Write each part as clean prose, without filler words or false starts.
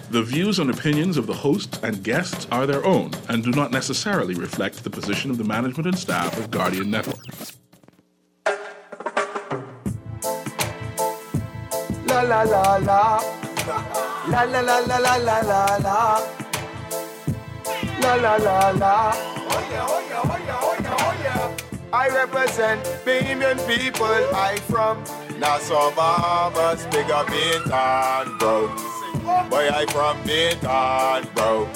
The views and opinions of the host and guests are their own and do not necessarily reflect the position of the management and staff of Guardian Network. La la la la. La la la la la la la la. La la la la. Oh yeah, oh yeah, oh yeah, oh yeah, oh yeah. I represent Bahamian people. I from Nassau, Bahamas, big up Bintan, bro. Boy, I from Bintan, bro.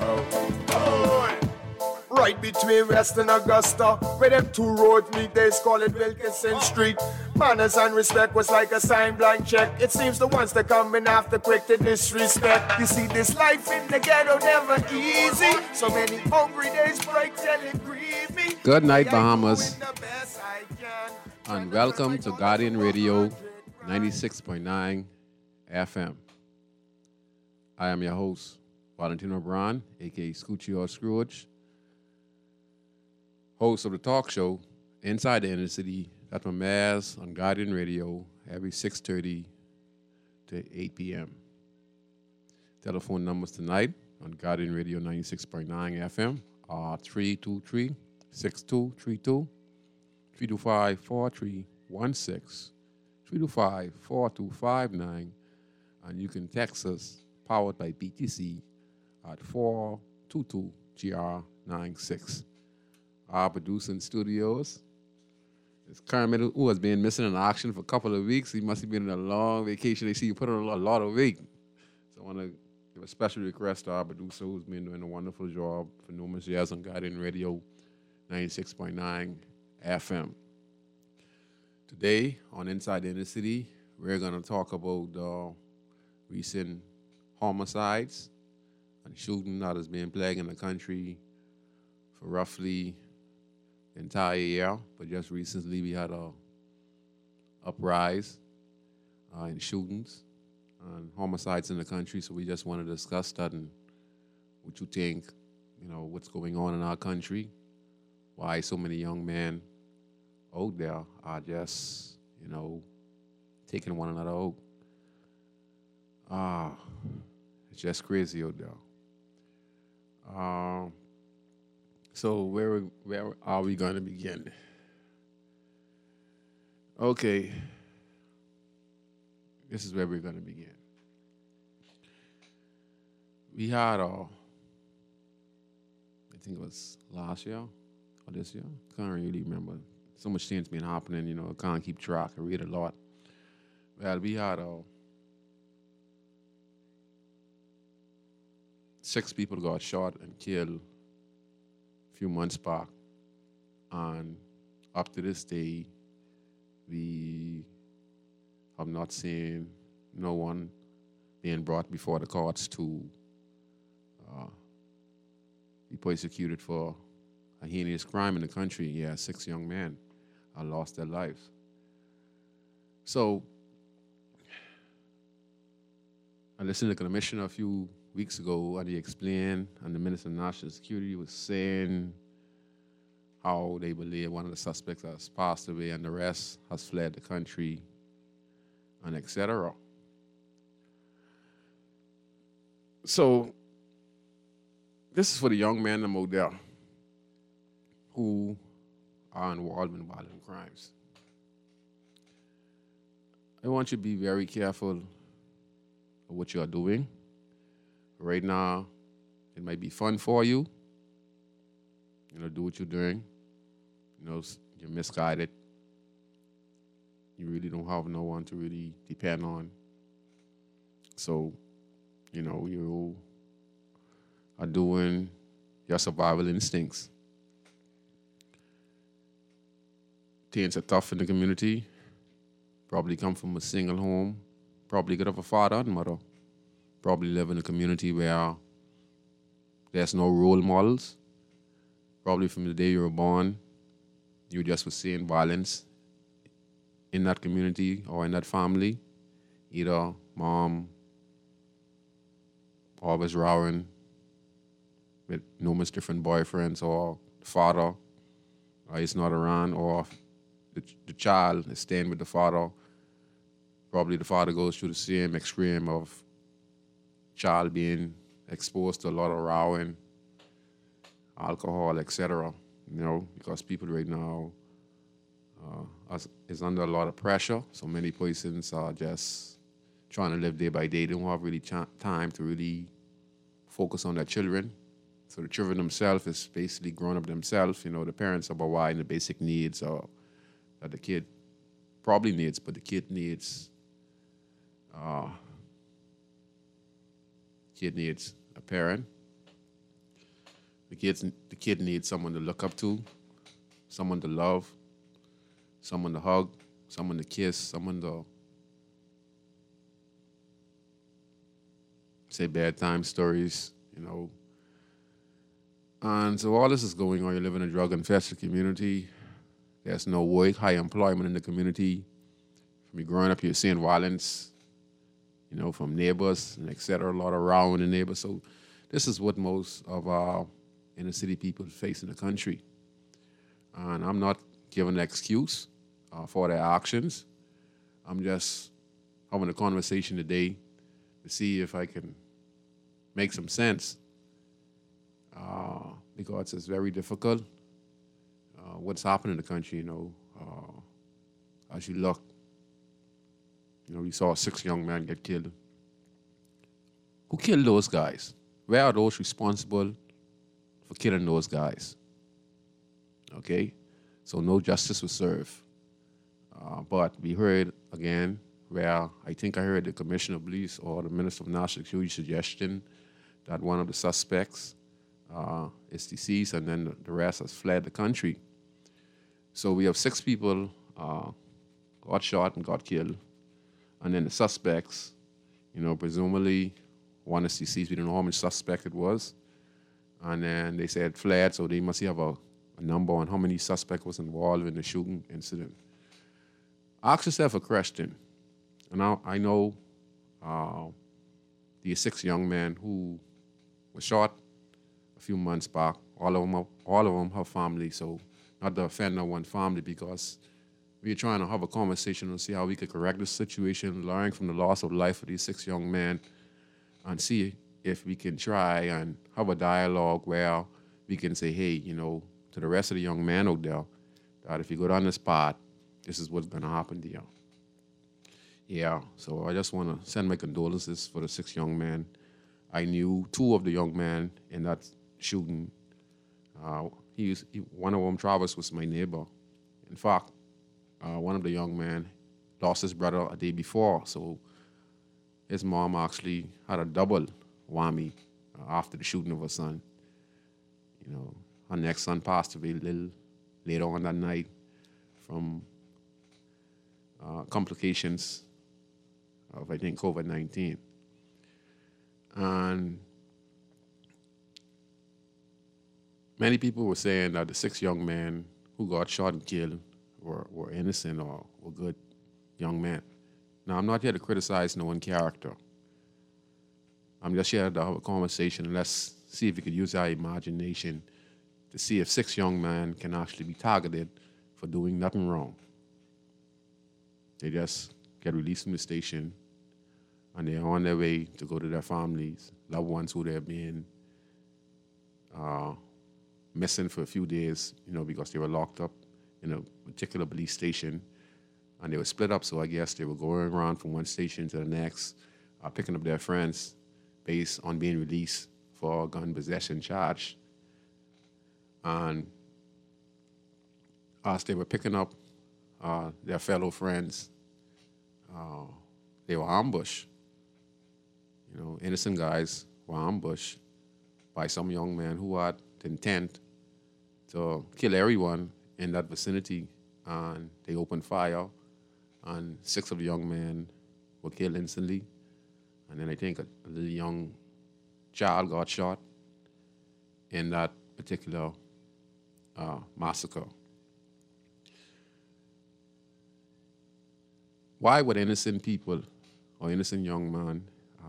Right between West and Augusta, where them two roads meet, they call it Wilkinson Street. Manners and respect was like a sign blank check. It seems the ones that come in after quick to disrespect. You see, this life in the ghetto never easy. So many hungry days break till it grieve me. Good night, Bahamas, and welcome to Guardian Radio 96.9 FM. I am your host, Valentino Brown, a.k.a. Scoochie or Scrooge, host of the talk show Inside the Inner City, that premieres on Guardian Radio every 6:30 to 8 p.m. Telephone numbers tonight on Guardian Radio 96.9 FM are 323-6232, 325-4316, 325-4259, and you can text us, powered by BTC, at 422-GR96. Our producer in studios is Kermit, who has been missing in action for a couple of weeks. He must have been on a long vacation. They see you put on a lot of weight. So I want to give a special request to our producer, who's been doing a wonderful job for numerous years on Guardian Radio 96.9 FM. Today, on Inside the Inner City, we're going to talk about the recent homicides and shooting that has been plaguing the country for roughly the entire year. But just recently, we had a uprise in shootings and homicides in the country. So we just want to discuss that and what you think, what's going on in our country, why so many young men out there are just, taking one another out. It's just crazy out there. So where are we going to begin? Okay, this is where we're going to begin. We had, I think it was last year or this year. Can't really remember. So much things been happening, I can't keep track. I read a lot. Well, we had 6 people got shot and killed a few months back. And up to this day, we have not seen no one being brought before the courts to be prosecuted for a heinous crime in the country. Yeah, 6 young men lost their lives. So I listened to the commissioner a few weeks ago, and he explained, and the Minister of National Security was saying how they believe one of the suspects has passed away and the rest has fled the country, and etc. So this is for the young men out there who are involved in violent crimes. I want you to be very careful of what you are doing. Right now, it might be fun for you. Do what you're doing. You're misguided. You really don't have no one to really depend on. So, you are doing your survival instincts. Things are tough in the community. Probably come from a single home. Probably could have a father and mother. Probably live in a community where there's no role models. Probably from the day you were born, you just were seeing violence in that community or in that family. Either mom always rowing with numerous different boyfriends, or father is not around, or the child is staying with the father. Probably the father goes through the same extreme of child being exposed to a lot of rowing, alcohol, etc. Because people right now is under a lot of pressure. So many persons are just trying to live day by day. They don't have really time to really focus on their children. So the children themselves is basically growing up themselves. The parents are providing the basic needs that the kid probably needs, but the kid needs a parent. The kid needs someone to look up to, someone to love, someone to hug, someone to kiss, someone to say bedtime stories, And so all this is going on. You live in a drug-infested community. There's no work, high employment in the community. From you growing up, you're seeing violence, from neighbors and et cetera, a lot of row in the neighbors. So this is what most of our inner city people face in the country. And I'm not giving an excuse for their actions. I'm just having a conversation today to see if I can make some sense. Because it's very difficult. What's happening in the country, as you look, we saw 6 young men get killed. Who killed those guys? Where are those responsible for killing those guys? Okay? So no justice was served. But we heard again where I think I heard the Commissioner of Police or the Minister of National Security suggestion that one of the suspects is deceased and then the rest has fled the country. So we have 6 people got shot and got killed. And then the suspects, presumably one is deceased. We don't know how much suspect it was. And then they said fled, so they must have a number on how many suspects was involved in the shooting incident. Ask yourself a question. And I know these 6 young men who were shot a few months back. All of them have family, so not to offend no one family, because we're trying to have a conversation and see how we could correct the situation, learn from the loss of life of these 6 young men, and see if we can try and have a dialogue where we can say, hey, to the rest of the young men out there, that if you go down this path, this is what's going to happen to you. Yeah, so I just want to send my condolences for the 6 young men. I knew 2 of the young men in that shooting. One of them, Travis, was my neighbor. In fact, one of the young men lost his brother a day before, so his mom actually had a double whammy after the shooting of her son. Her next son passed away a little later on that night from complications of, I think, COVID-19. And many people were saying that the 6 young men who got shot and killed were innocent or were good young men. Now, I'm not here to criticize no one character. I'm just here to have a conversation, and let's see if we could use our imagination to see if 6 young men can actually be targeted for doing nothing wrong. They just get released from the station, and they're on their way to go to their families, loved ones who they're being missing for a few days, because they were locked up in a particular police station, and they were split up. So I guess they were going around from one station to the next, picking up their friends based on being released for a gun possession charge. And as they were picking up their fellow friends, they were ambushed. Innocent guys were ambushed by some young man who had the intent to kill everyone in that vicinity, and they opened fire, and 6 of the young men were killed instantly. And then I think a little young child got shot in that particular massacre. Why would innocent people or innocent young men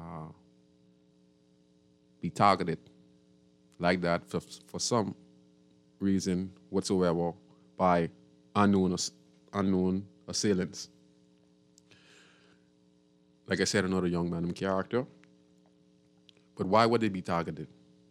be targeted like that for some reason whatsoever by unknown assailants? Like I said, another young man in character. But why would they be targeted?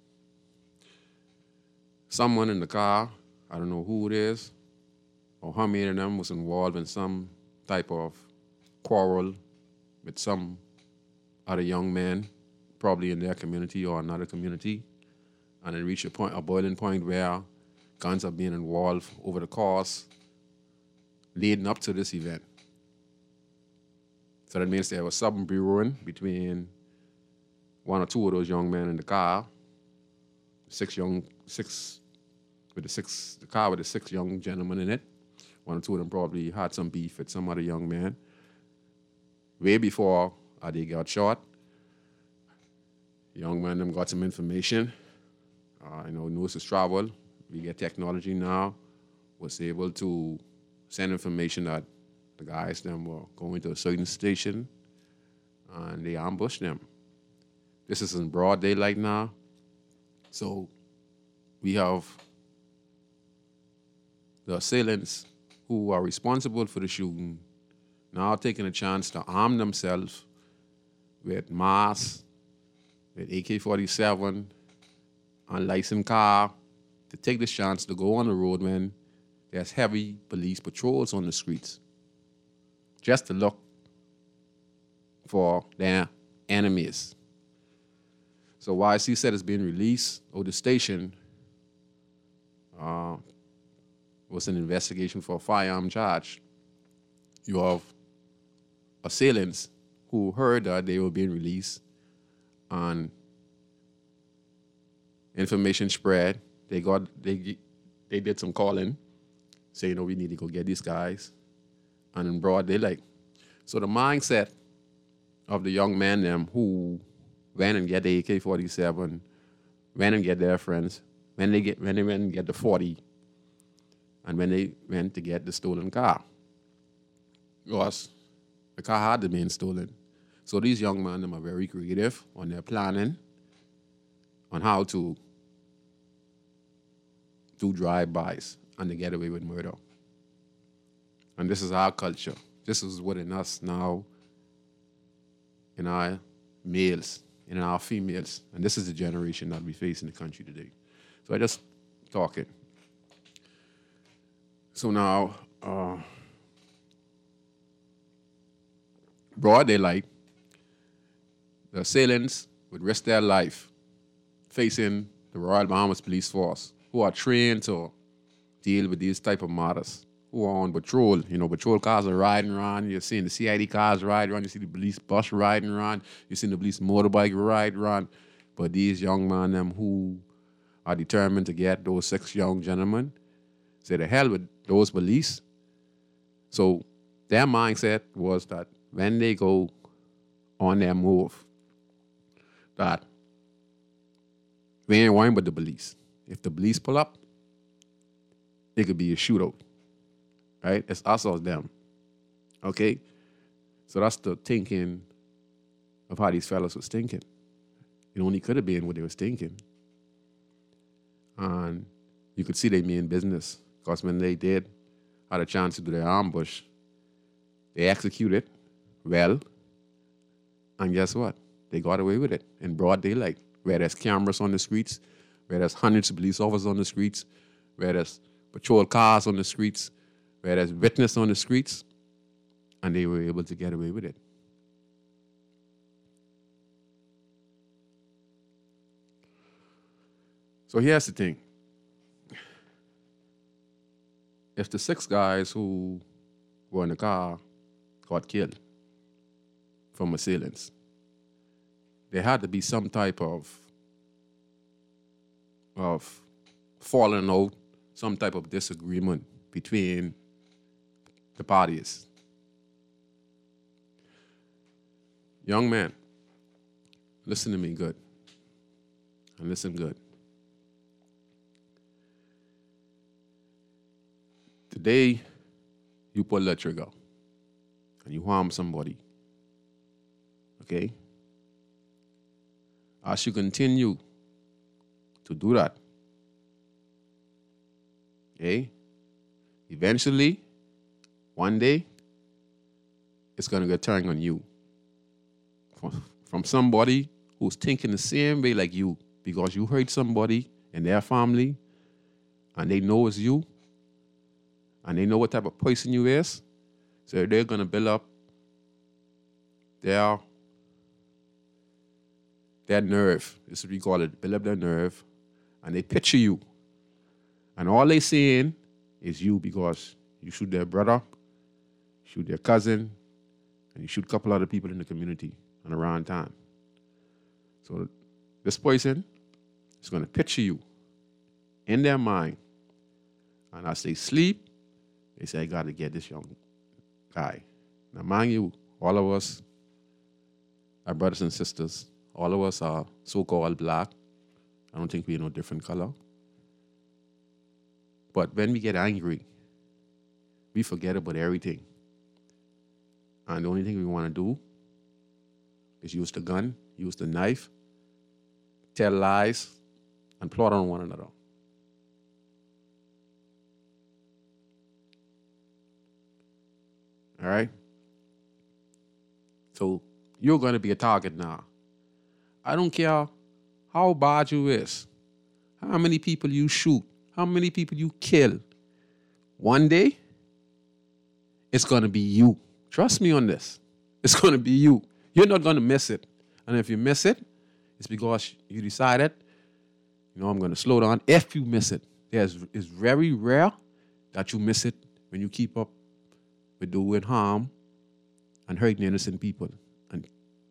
Someone in the car, I don't know who it is, or how many of them was involved in some type of quarrel with some other young man, probably in their community or another community, and it reached a boiling point where guns are being involved over the course leading up to this event. So that means there was something brewing between one or two of those young men in the car, the car with the six young gentlemen in it. One or two of them probably had some beef with some other young man. Way before they got shot, young man them got some information. News is travel. We get technology now. Was able to send information that the guys them were going to a certain station, and they ambushed them. This is in broad daylight now. So we have the assailants who are responsible for the shooting now taking a chance to arm themselves with masks, with AK-47, unlicensed car, to take this chance to go on the road when there's heavy police patrols on the streets, just to look for their enemies. So YC said it's being released, or the station was an investigation for a firearm charge. You have assailants who heard that they were being released, and information spread. They did some calling, saying, we need to go get these guys, and in broad daylight. So the mindset of the young men them who went and get the AK-47, went and get their friends, when they went and get the 40, and when they went to get the stolen car. Was the car had been stolen. So these young men them are very creative on their planning on how to do drive-bys and to get away with murder. And this is our culture. This is what in us now, in our males, in our females. And this is the generation that we face in the country today. So I just talking. So now, broad daylight, the assailants would risk their life facing the Royal Bahamas Police Force, who are trained to deal with these type of matters, who are on patrol. Patrol cars are riding around. You're seeing the CID cars ride around. You see the police bus riding around. You're seeing the police motorbike ride around. But these young men, them who are determined to get those 6 young gentlemen, say the hell with those police. So their mindset was that when they go on their move, that we ain't worrying about the police. If the police pull up, it could be a shootout, right? It's us or them, okay? So that's the thinking of how these fellas was thinking. It only could have been what they was thinking. And you could see they mean business, because when they had a chance to do their ambush, they executed well, and guess what? They got away with it in broad daylight, where there's cameras on the streets, where there's hundreds of police officers on the streets, where there's patrol cars on the streets, where there's witness on the streets, and they were able to get away with it. So here's the thing. If the 6 guys who were in the car got killed from assailants, there had to be some type of falling out, some type of disagreement between the parties. Young man, listen to me good, and listen good. Today, you pull that trigger and you harm somebody, okay? As you continue to do that, okay, eventually, one day, it's going to get turned on you from somebody who's thinking the same way like you because you hurt somebody in their family and they know it's you and they know what type of person you is. So they're going to build up their nerve. This is what we call it, build up their nerve. And they picture you. And all they saying is you because you shoot their brother, shoot their cousin, and you shoot a couple other people in the community and around town. So this person is going to picture you in their mind. And as they sleep, they say, I got to get this young guy. Now, mind you, all of us are brothers and sisters. All of us are so-called black. I don't think we're no different color. But when we get angry, we forget about everything. And the only thing we want to do is use the gun, use the knife, tell lies, and plot on one another. All right? So you're going to be a target now. I don't care how bad you is, how many people you shoot, how many people you kill. One day, it's going to be you. Trust me on this. It's going to be you. You're not going to miss it. And if you miss it, it's because you decided, I'm going to slow down. If you miss it, it's very rare that you miss it when you keep up with doing harm and hurting innocent people. And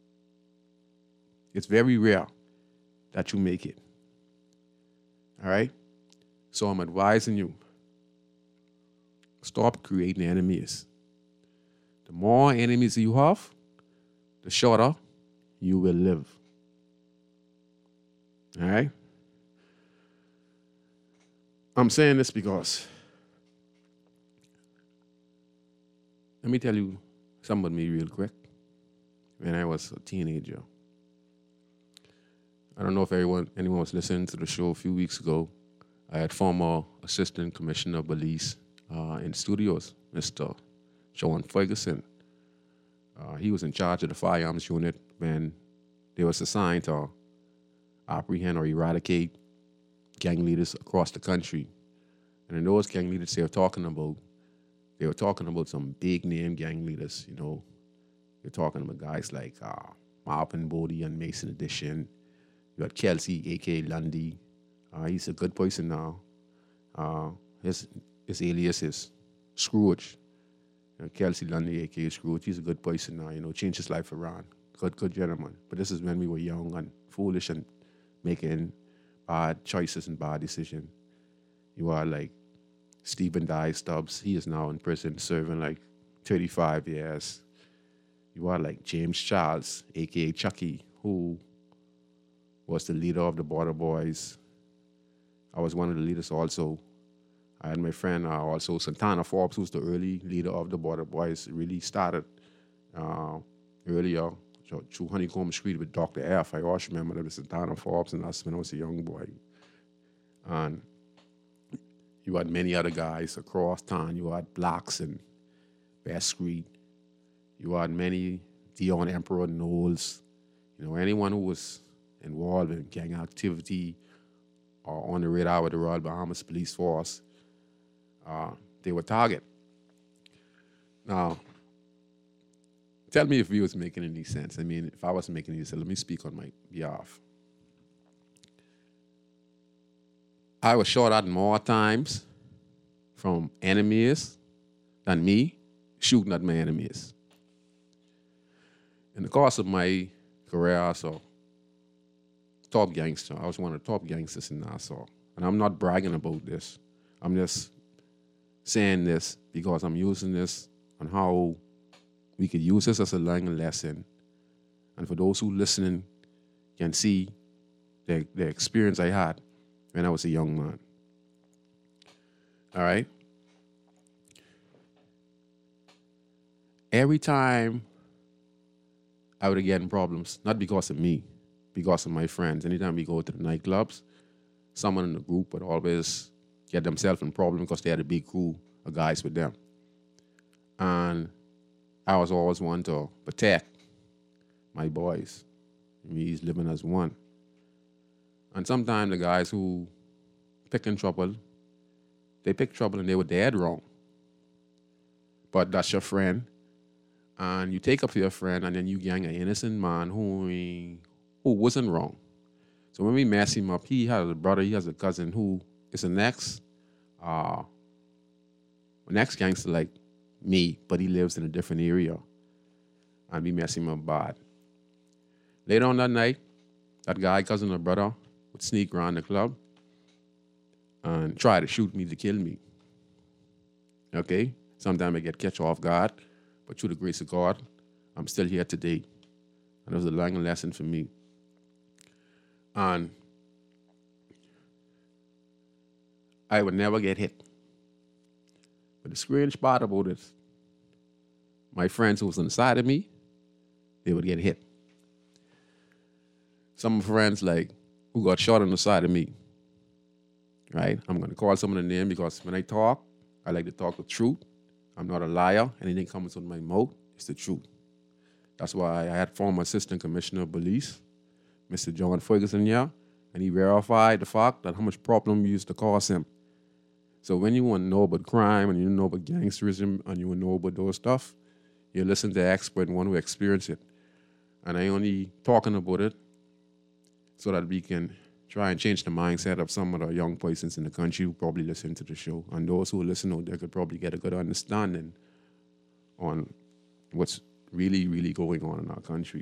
it's very rare that you make it. All right? So I'm advising you, stop creating enemies. The more enemies you have, the shorter you will live. All right? I'm saying this because, let me tell you something about me real quick. When I was a teenager, I don't know if anyone was listening to the show a few weeks ago. I had former Assistant Commissioner of Police in studios, Mr. Sean Ferguson. He was in charge of the firearms unit when they was assigned to apprehend or eradicate gang leaders across the country. And in those gang leaders they were talking about some big name gang leaders, They're talking about guys like Marvin Bodie and Mason Edition. You had Kelsey, a.k.a. Lundy. He's a good person now. His alias is Scrooge. Kelsey Lundy, a.k.a. Scrooge, he's a good person now, changed his life around. Good gentleman. But this is when we were young and foolish and making bad choices and bad decisions. You are like Stephen Dye Stubbs. He is now in prison serving like 35 years. You are like James Charles, a.k.a. Chucky, who was the leader of the Border Boys. I was one of the leaders also. I had my friend also, Santana Forbes, who's the early leader of the Border Boys. It really started earlier through Honeycomb Street with Dr. F. I always remember that was Santana Forbes, and that's when I was a young boy. And you had many other guys across town. You had Blacks and Best Street. You had many Dion Emperor Knowles. Anyone who was involved in gang activity or on the radar with the Royal Bahamas Police Force, they were target. Now, tell me if we was making any sense. I mean, if I wasn't making any sense, let me speak on my behalf. I was shot at more times from enemies than me shooting at my enemies. In the course of my career, I saw top gangster. I was one of the top gangsters in Nassau. And I'm not bragging about this. I'm just saying this because I'm using this on how we could use this as a learning lesson. And for those who listening can see the experience I had when I was a young man. All right? Every time I would get in problems, not because of me, because of my friends. Anytime we go to the nightclubs, someone in the group would always get themselves in problem because they had a big crew of guys with them. And I was always one to protect my boys. He's living as one. And sometimes the guys who pick in trouble, they pick trouble and they were dead wrong. But that's your friend. And you take up for your friend and then you gang an innocent man who wasn't wrong. So when we mess him up, he has a brother, he has a cousin who is an ex-gangster like me, but he lives in a different area. And we mess him up bad. Later on that night, that guy, cousin or brother, would sneak around the club and try to shoot me to kill me. Okay? Sometimes I get catch off guard, but through the grace of God, I'm still here today. And it was a long lesson for me. And I would never get hit. But the strange part about it, my friends who was on the side of me, they would get hit. Some friends like who got shot on the side of me. Right? I'm going to call some of the name because when I talk, I like to talk the truth. I'm not a liar. Anything comes out of my mouth, it's the truth. That's why I had former Assistant Commissioner of Police, Mr. John Ferguson here, and he verified the fact that how much problem we used to cause him. So when you want to know about crime and you know about gangsterism and you want to know about those stuff, you listen to an expert and one who experienced it. And I only talking about it so that we can try and change the mindset of some of the young persons in the country who probably listen to the show. And those who listen out there could probably get a good understanding on what's really, really going on in our country.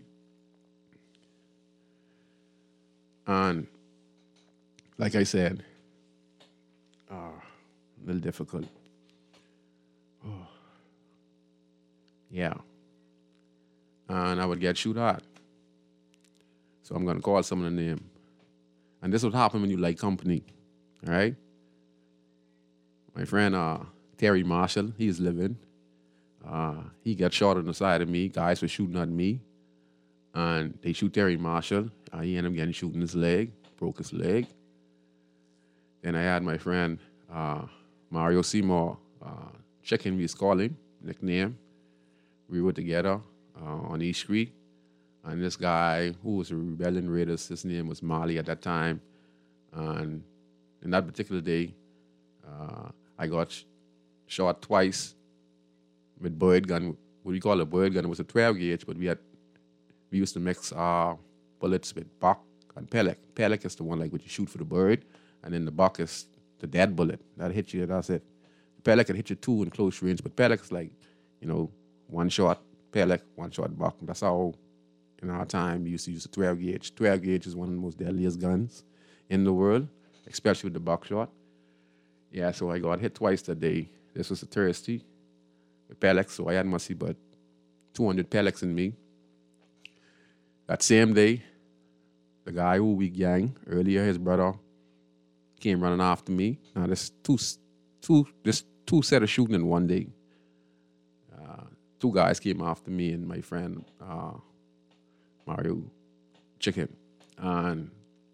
And like I said, a little difficult. Oh. Yeah. And I would get shoot at. So I'm going to call some of the name. And this would happen when you like company, all right? My friend Terry Marshall, he's living. He got shot on the side of me. Guys were shooting at me. And they shoot Terry Marshall. He ended up getting shot in his leg, broke his leg. Then I had my friend Mario Seymour, Chicken, we call him, nickname. We were together on East Street. And this guy who was a rebellion raider, his name was Marley at that time. And in that particular day, I got shot twice with bird gun. What we call a bird gun, it was a 12 gauge, but we used to mix bullets with buck and pellet. Pellet is the one like what you shoot for the bird, and then the buck is the dead bullet. That hit you, that's it. The pellet can hit you two in close range, but pellet is like, one shot pellet, one shot buck. That's how in our time we used to use a 12 gauge. 12 gauge is one of the most deadliest guns in the world, especially with the buckshot. Yeah, so I got hit twice that day. This was a Thursday with pellets, so I had must see about 200 pellets in me. That same day, the guy who we gang earlier, his brother, came running after me. Now there's two set of shooting in one day. Two guys came after me and my friend Mario Chicken, and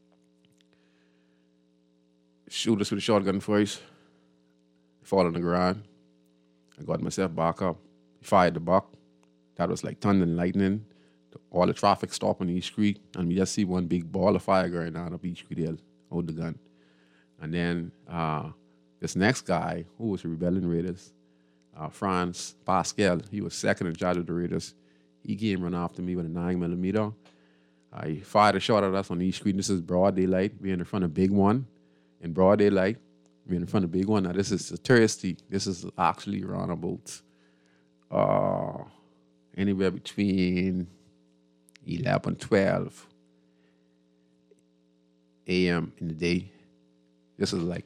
shoot us with a shotgun first. Fall on the ground. I got myself back up. Fired the buck. That was like thunder and lightning. All the traffic stopped on East Street, and we just see one big ball of fire going out up East Street Hill, hold the gun. And then this next guy, who was the Rebellion Raiders, Franz Pascal, he was second in charge of the Raiders. He came run after me with a 9mm. He fired a shot at us on East Street. This is broad daylight. We're in front of Big One. In broad daylight, we're in front of Big One. Now, this is a Thursday. This is actually around about anywhere between 11, 12 a.m. in the day. This is like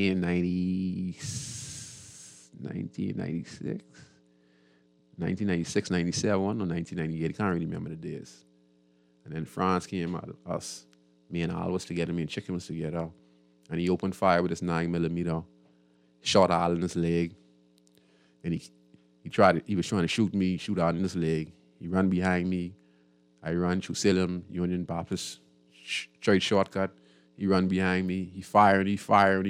1996, 97, or 1998. I can't really remember the days. And then Franz came out of us. Me and Al was together. Me and Chicken was together. And he opened fire with his 9mm. Shot Al in his leg. And he was trying to shoot me, shoot Al in his leg. He ran behind me. I ran through Salem, Union Baptist, straight shortcut. He ran behind me. He fired. And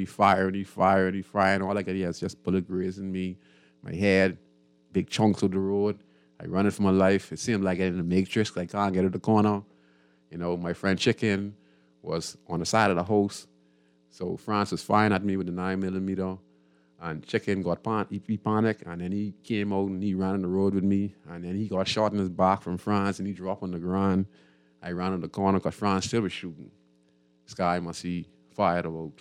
all I could hear was just bullet grazing me, my head, big chunks of the road. I run it for my life. It seemed like I'm in the Matrix. I can't get to the corner. You know, my friend Chicken was on the side of the house. So France was firing at me with the 9mm. And Chicken got he panicked, and then he came out and he ran on the road with me. And then he got shot in his back from France, and he dropped on the ground. I ran in the corner because France still was shooting. This guy must be fired about,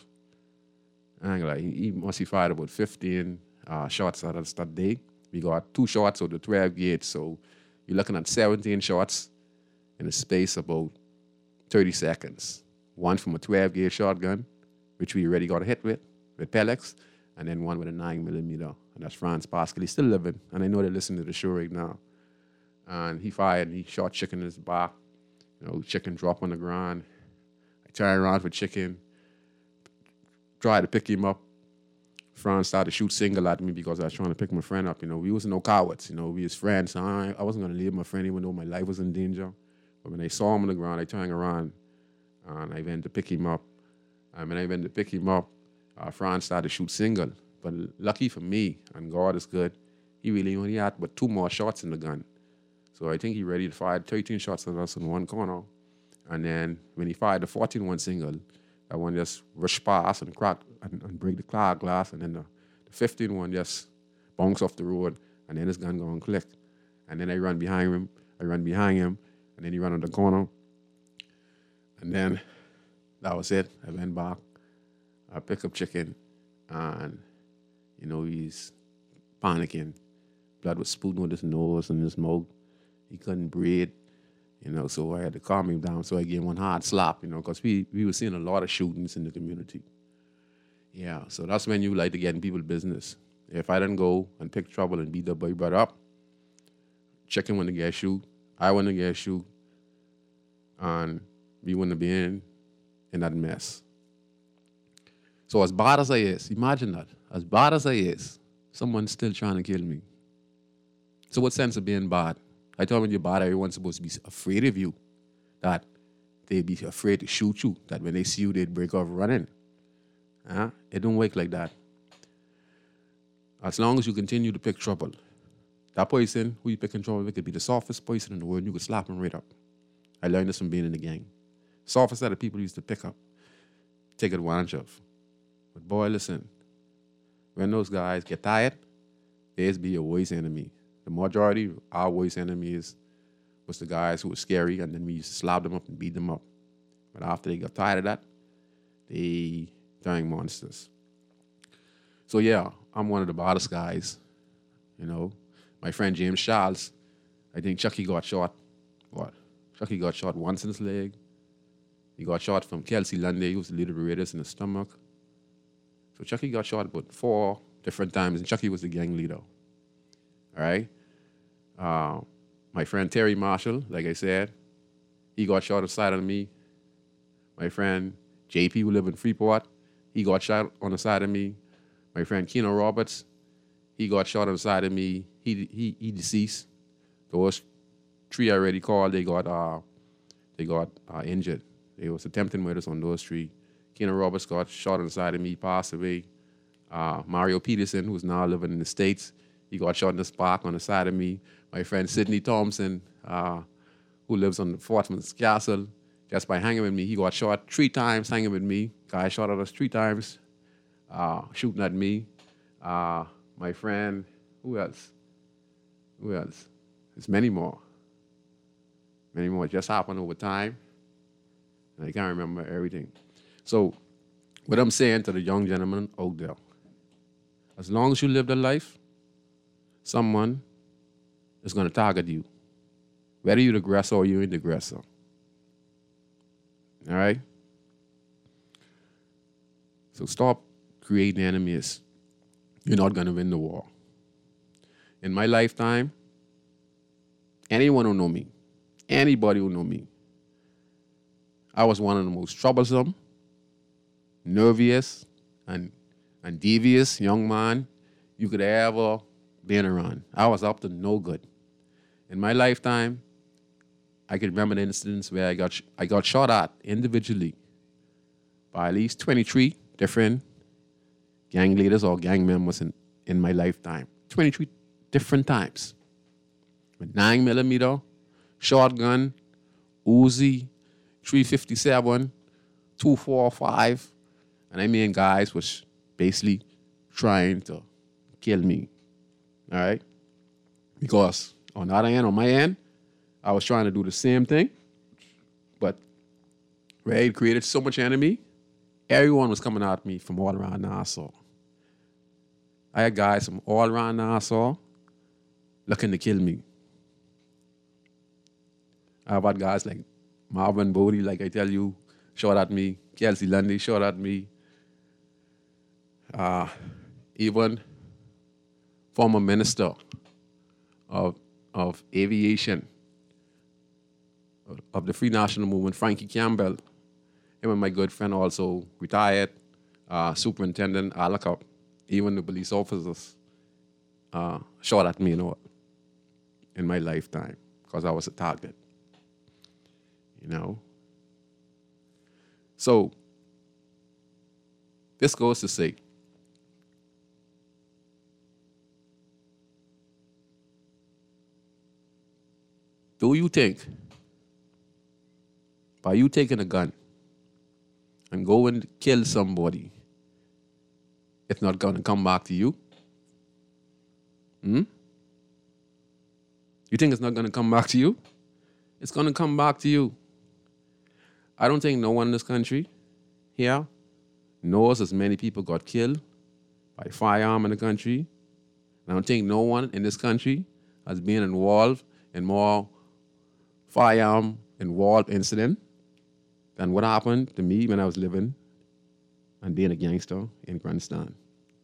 he must be fired about 15 shots out of that day. We got 2 shots out of the 12 gauge, so you're looking at 17 shots in a space of about 30 seconds. One from a 12 gauge shotgun, which we already got a hit with pellets, and then one with a 9mm. And that's Franz Pascal. He's still living, and I know they're listening to the show right now. And he fired, and he shot Chicken in his back. You know, Chicken dropped on the ground. I turned around for Chicken, tried to pick him up. Franz started to shoot single at me because I was trying to pick my friend up. You know, we wasn't no cowards. You know, we was friends. So I wasn't going to leave my friend even though my life was in danger. But when I saw him on the ground, I turned around, and I went to pick him up. And when I went to pick him up, Franz started to shoot single. But lucky for me, and God is good, he really only had but 2 more shots in the gun. So I think he ready to fire 13 shots at us in one corner. And then when he fired the 14-1 single, that one just rushed past and cracked and break the car glass. And then the 15-1 just bounced off the road, and then his gun going click. And then I run behind him, and then he ran on the corner. And then that was it. I went back. I picked up Chicken, and, you know, he's panicking. Blood was spouting with his nose and his mouth. He couldn't breathe, you know, so I had to calm him down. So I gave him one hard slap, you know, because we were seeing a lot of shootings in the community. Yeah, so that's when you like to get in people's business. If I didn't go and pick trouble and beat the boy brother up, Chicken wouldn't get shoot, I wouldn't get shoot, and we wouldn't have been in that mess. So as bad as I is, imagine that, as bad as I is, someone's still trying to kill me. So what sense of being bad? I thought when you're bad, everyone's supposed to be afraid of you, that they'd be afraid to shoot you, that when they see you, they'd break off running. It don't work like that. As long as you continue to pick trouble, that person who you picking trouble with could be the softest person in the world, and you could slap him right up. I learned this from being in the gang. Softest that the people used to pick up, take advantage of. But boy, listen, when those guys get tired, they's be your worst enemy. The majority of our worst enemies was the guys who were scary, and then we used to slap them up and beat them up. But after they got tired of that, they turned monsters. So yeah, I'm one of the baddest guys. You know, my friend James Charles, I think Chucky got shot. Chucky got shot once in his leg. He got shot from Kelsey Lundy, who was the leader of the Raiders, in the stomach. So Chucky got shot about 4 different times, and Chucky was the gang leader. All right? My friend Terry Marshall, like I said, he got shot aside of me. My friend JP, who lived in Freeport, he got shot on the side of me. My friend Keno Roberts, he got shot on the side of me. He deceased. Those 3 I already called, they got injured. They was attempting murders on those 3. Keno Roberts got shot on the side of me, passed away. Mario Peterson, who's now living in the States, he got shot in the spark on the side of me. My friend Sidney Thompson, who lives on the Fortman's Castle, just by hanging with me, he got shot 3 times hanging with me. Guy shot at us 3 times, shooting at me. My friend, who else? There's many more. It just happened over time. And I can't remember everything. So what I'm saying to the young gentlemen out there, as long as you live the life, someone is going to target you. Whether you're the aggressor or you're the aggressor. All right? So stop creating enemies. You're not going to win the war. In my lifetime, anyone who know me, anybody who know me, I was one of the most troublesome, nervous, and devious young man you could ever been around. I was up to no good. In my lifetime, I can remember the incidents where I got shot at individually by at least 23 different gang leaders or gang members in my lifetime. 23 different times. With 9mm, shotgun, Uzi, 357, 245, and I mean guys was basically trying to kill me. All right? Because on the other end, on my end, I was trying to do the same thing, but it created so much enemy. Everyone was coming at me from all around Nassau. I had guys from all around Nassau looking to kill me. I've had guys like Marvin Bodie, like I tell you, shot at me. Kelsey Lundy shot at me. Even former minister of aviation of the Free National Movement, Frankie Campbell, him and my good friend also retired, Superintendent Alaka, even the police officers shot at me, in my lifetime because I was a target. So this goes to say, do you think by you taking a gun and go and kill somebody, it's not going to come back to you? You think it's not going to come back to you? It's going to come back to you. I don't think no one in this country here knows as many people got killed by firearm in the country. I don't think no one in this country has been involved in more firearm-involved incident than what happened to me when I was living and being a gangster in Grandstand.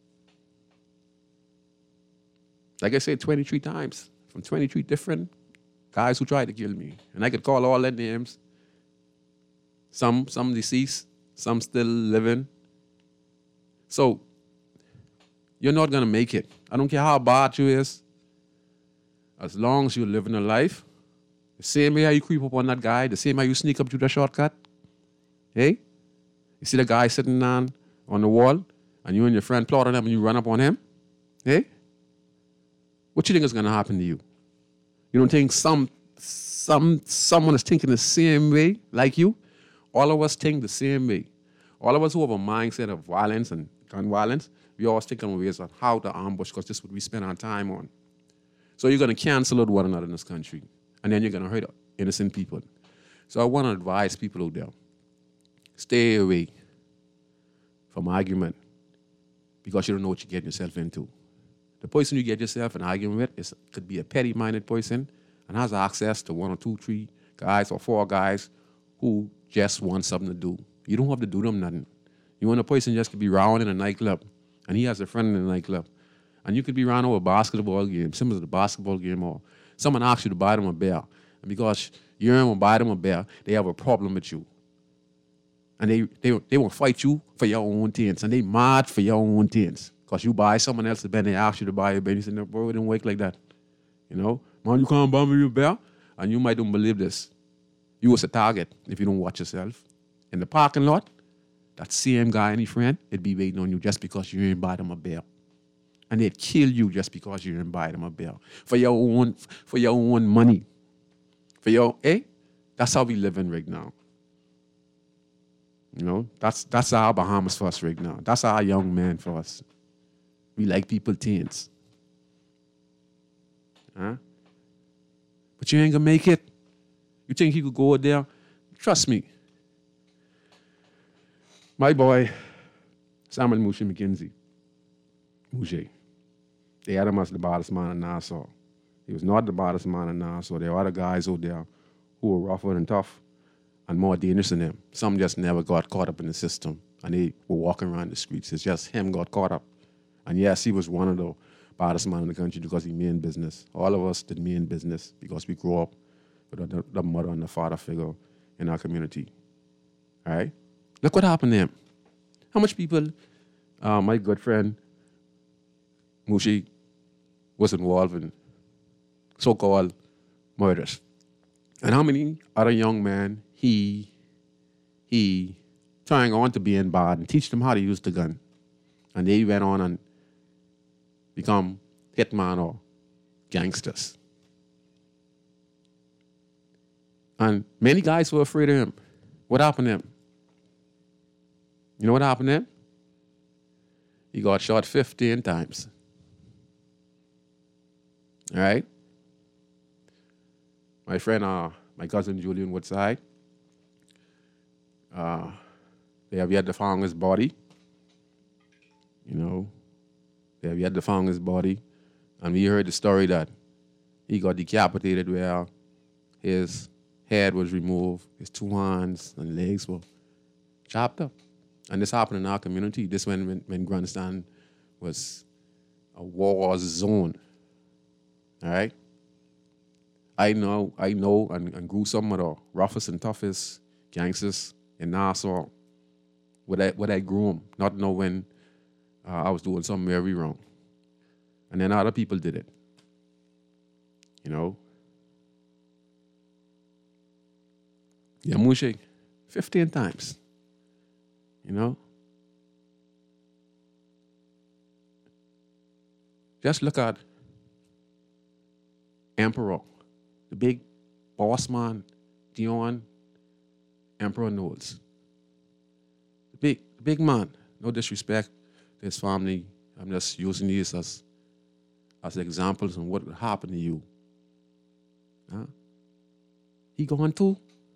Like I said, 23 times from 23 different guys who tried to kill me. And I could call all their names. Some deceased, some still living. So you're not going to make it. I don't care how bad you is. As long as you're living a life, the same way how you creep up on that guy, the same way you sneak up through the shortcut. Hey? You see the guy sitting down on the wall and you and your friend plot on him and you run up on him? Hey? What you think is going to happen to you? You don't think someone is thinking the same way like you? All of us think the same way. All of us who have a mindset of violence and gun violence, we always think of ways on how to ambush because this is what we spend our time on. So you're going to cancel out one another in this country. And then you're going to hurt innocent people. So I want to advise people out there, stay away from argument because you don't know what you get yourself into. The person you get yourself in an argument with could be a petty-minded person and has access to 1 or 2, 3 guys or 4 guys who just want something to do. You don't have to do them nothing. You want a person just could be around in a nightclub and he has a friend in the nightclub. And you could be around over a basketball game, similar to the basketball game, or someone asks you to buy them a beer. And because you don't want to buy them a beer, they have a problem with you. And they will fight you for your own things. And they mad for your own things. Because you buy someone else's beer and they ask you to buy a beer. You say, no, bro, it didn't work like that. Man, you can't buy me a beer. And you might don't believe this. You was a target if you don't watch yourself. In the parking lot, that same guy and his friend, it'd be waiting on you just because you didn't buy them a beer. And they'd kill you just because you didn't buy them a beer. For your own money. That's how we living right now. That's our Bahamas for us right now. That's our young man for us. We like people teens. Huh? But you ain't gonna make it. You think you could go out there? Trust me. My boy, Samuel Mouche McKenzie. Mouche. They had him as the baddest man in Nassau. He was not the baddest man in Nassau. There were other guys out there who were rougher and tough and more dangerous than him. Some just never got caught up in the system and they were walking around the streets. It's just him got caught up. And yes, he was one of the baddest men in the country because he mean business. All of us did mean business because we grew up with the mother and the father figure in our community. All right? Look what happened to him. How much people, my good friend, Mouche, was involved in so-called murders. And how many other young men he trying on to being bad and teach them how to use the gun. And they went on and become hitman or gangsters. And many guys were afraid of him. What happened to him? You know what happened to him? He got shot 15 times. All right? My friend, my cousin Julian Woodside, they have yet to find his body. You know, they have yet to find his body. And we heard the story that he got decapitated where his head was removed, his 2 hands and legs were chopped up. And this happened in our community. This when Grandstand was a war zone. All right? I know and grew some of the roughest and toughest gangsters in Nassau. What I grew them, not knowing I was doing something very wrong. And then other people did it. You know? Yeah, Mushe, 15 times. You know? Just look at Emperor, the big boss man, Dion, Emperor Knowles. The big man. No disrespect to his family. I'm just using these as examples of what would happen to you. Huh? He gone too.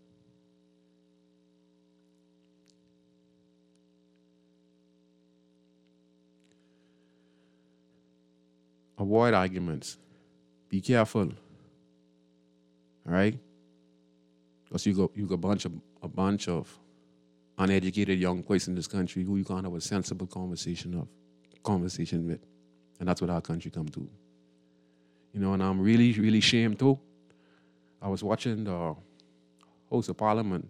Avoid arguments. Be careful. All right? Because you got a bunch of uneducated young boys in this country who you can't have a sensible conversation with. And that's what our country come to. You know, and I'm really, really ashamed too. I was watching the House of Parliament,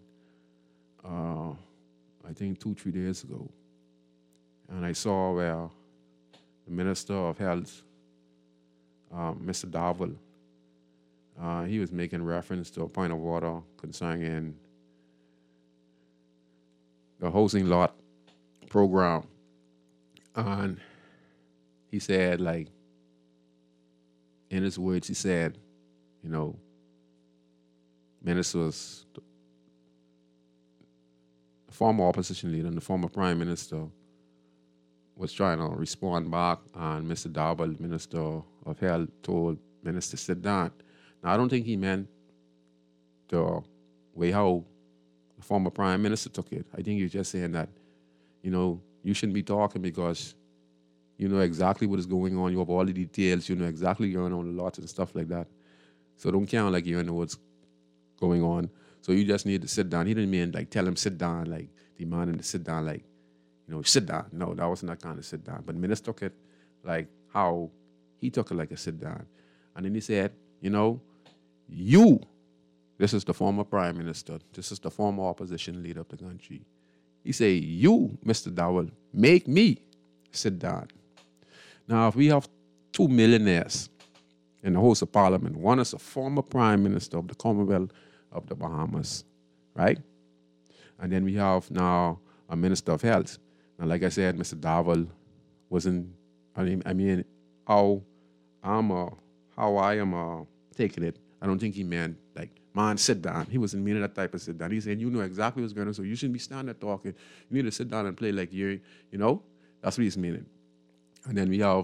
I think 2-3 days ago. And I saw where the Minister of Health, Mr. Darwell, he was making reference to a point of order concerning the housing lot program. And he said, like, in his words, he said, you know, ministers, the former opposition leader and the former prime minister was trying to respond back, and Mr. Darwell, Minister of Health, told Minister sit down. Now, I don't think he meant the way how the former prime minister took it. I think he was just saying that, you know, you shouldn't be talking because you know exactly what is going on. You have all the details. You know exactly what's going on a lot and stuff like that. So don't count like you know what's going on. So you just need to sit down. He didn't mean like tell him sit down, like demand him to sit down, like, you know, sit down. No, that wasn't that kind of sit down. But Minister took it like how he took it like a sit down. And then he said, you know, this is the former prime minister. This is the former opposition leader of the country. He said, you, Mr. Darwell, make me sit down. Now, if we have 2 millionaires in the House of Parliament, one is a former prime minister of the Commonwealth of the Bahamas, right? And then we have now a minister of health. Now, like I said, Mr. Darwell wasn't, I mean, how I am taking it, I don't think he meant like, man, sit down. He wasn't meaning that type of sit down. He said, you know exactly what's going on, so you shouldn't be standing there talking. You need to sit down and play like you know? That's what he's meaning. And then we have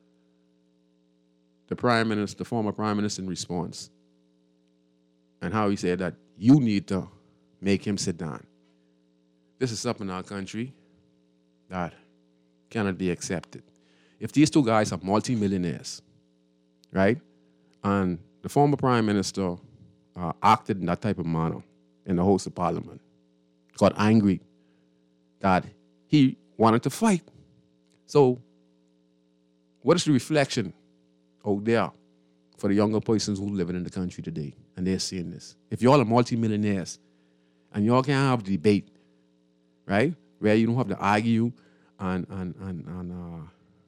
the prime minister, the former prime minister in response, and how he said that you need to make him sit down. This is something in our country that cannot be accepted. If these two guys are multimillionaires, right, and the former prime minister acted in that type of manner in the House of Parliament, got angry that he wanted to fight. So what is the reflection out there for the younger persons who living in the country today and they're seeing this? If y'all are multimillionaires and y'all can't have a debate, right, where you don't have to argue and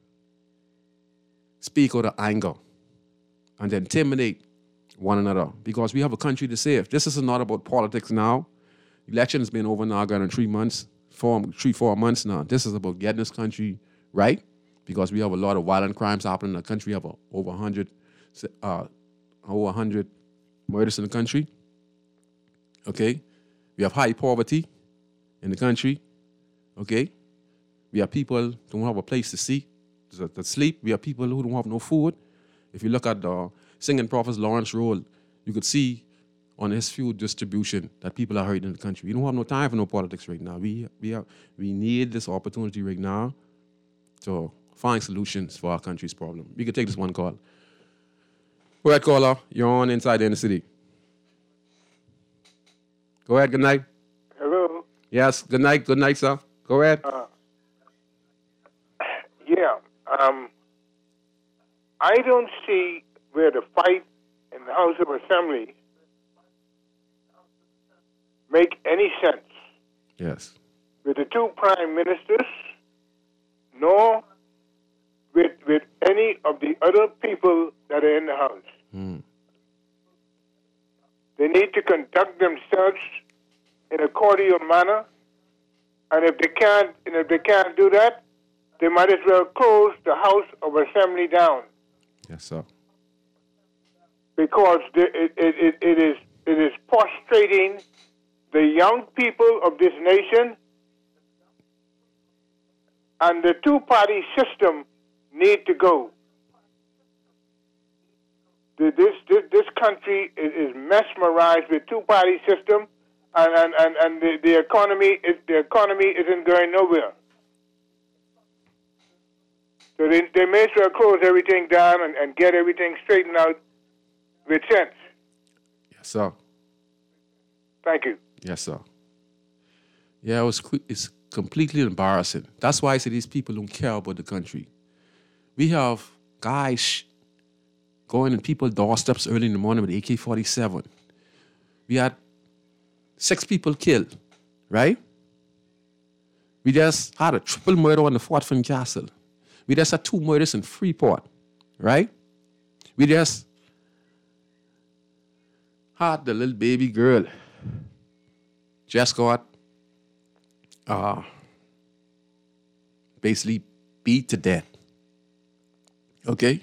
speak out of anger and intimidate one another, because we have a country to save. This is not about politics now. Election has been over now, gone in 3 months, 4 months now. This is about getting this country right, because we have a lot of violent crimes happening in the country. We have over 100 murders in the country. Okay? We have high poverty in the country. Okay? We have people who don't have a place to sleep. We have people who don't have no food. If you look at the singing prophets Lawrence Road, you could see on his food distribution that people are hurting in the country. We don't have no time for no politics right now. We need this opportunity right now to find solutions for our country's problem. We could take this one call. Go ahead, caller. You're on Inside the Inner City. Go ahead. Good night. Hello. Yes. Good night. Good night, sir. Go ahead. Yeah. I don't see where the fight in the House of Assembly make any sense Yes. with the two prime ministers, nor with any of the other people that are in the House. They need to conduct themselves in a cordial manner, and if they can't do that, they might as well close the House of Assembly down. Yes, sir. Because it is frustrating the young people of this nation, and the two-party system need to go. This country is mesmerized with two-party system, and the economy isn't going nowhere. So they may as well close everything down and get everything straightened out with sense. Yes, sir. Thank you. Yes, sir. Yeah, it's completely embarrassing. That's why I say these people don't care about the country. We have guys going in people's doorsteps early in the morning with AK-47. We had 6 people killed, right? We just had a triple murder on the Fort Finn Castle. We just had 2 murders in Freeport, right? We just had the little baby girl just got basically beat to death. Okay?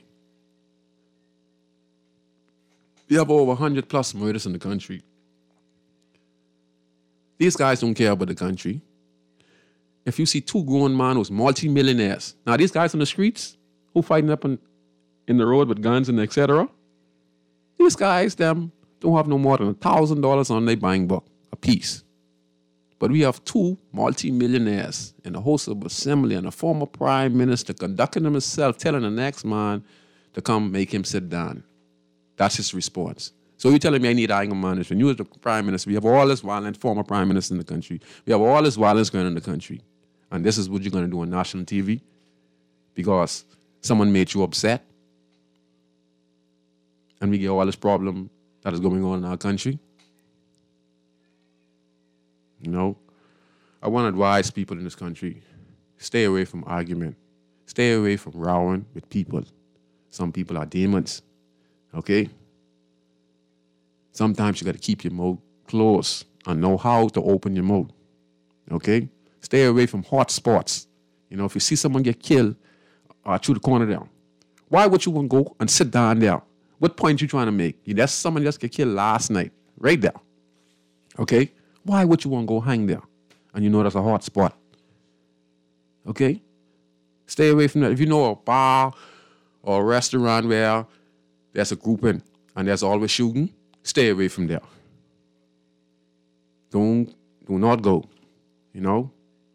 We have over 100 plus murders in the country. These guys don't care about the country. If you see 2 grown men who's multi-millionaires, now these guys on the streets who fighting up in the road with guns and etc., these guys, them, don't have no more than $1,000 on their buying book a piece. But we have 2 multi-millionaires in the House of Assembly and a former prime minister conducting himself, telling the next man to come make him sit down. That's his response. So you're telling me I need anger management. You as the prime minister, we have all this violent former prime minister in the country. We have all this violence going on in the country. And this is what you're going to do on national TV because someone made you upset. And we get all this problem that is going on in our country. You know, I want to advise people in this country, stay away from argument. Stay away from rowing with people. Some people are demons, okay? Sometimes you got to keep your mouth closed and know how to open your mouth, okay? Stay away from hot spots. You know, if you see someone get killed, through the corner there, why would you want to go and sit down there? What point you trying to make? That's someone just get killed last night, right there, okay? Why would you want to go hang there? And you know that's a hot spot. Okay? Stay away from that. If you know a bar or a restaurant where there's a group in and there's always shooting, stay away from there. Do not go. You know?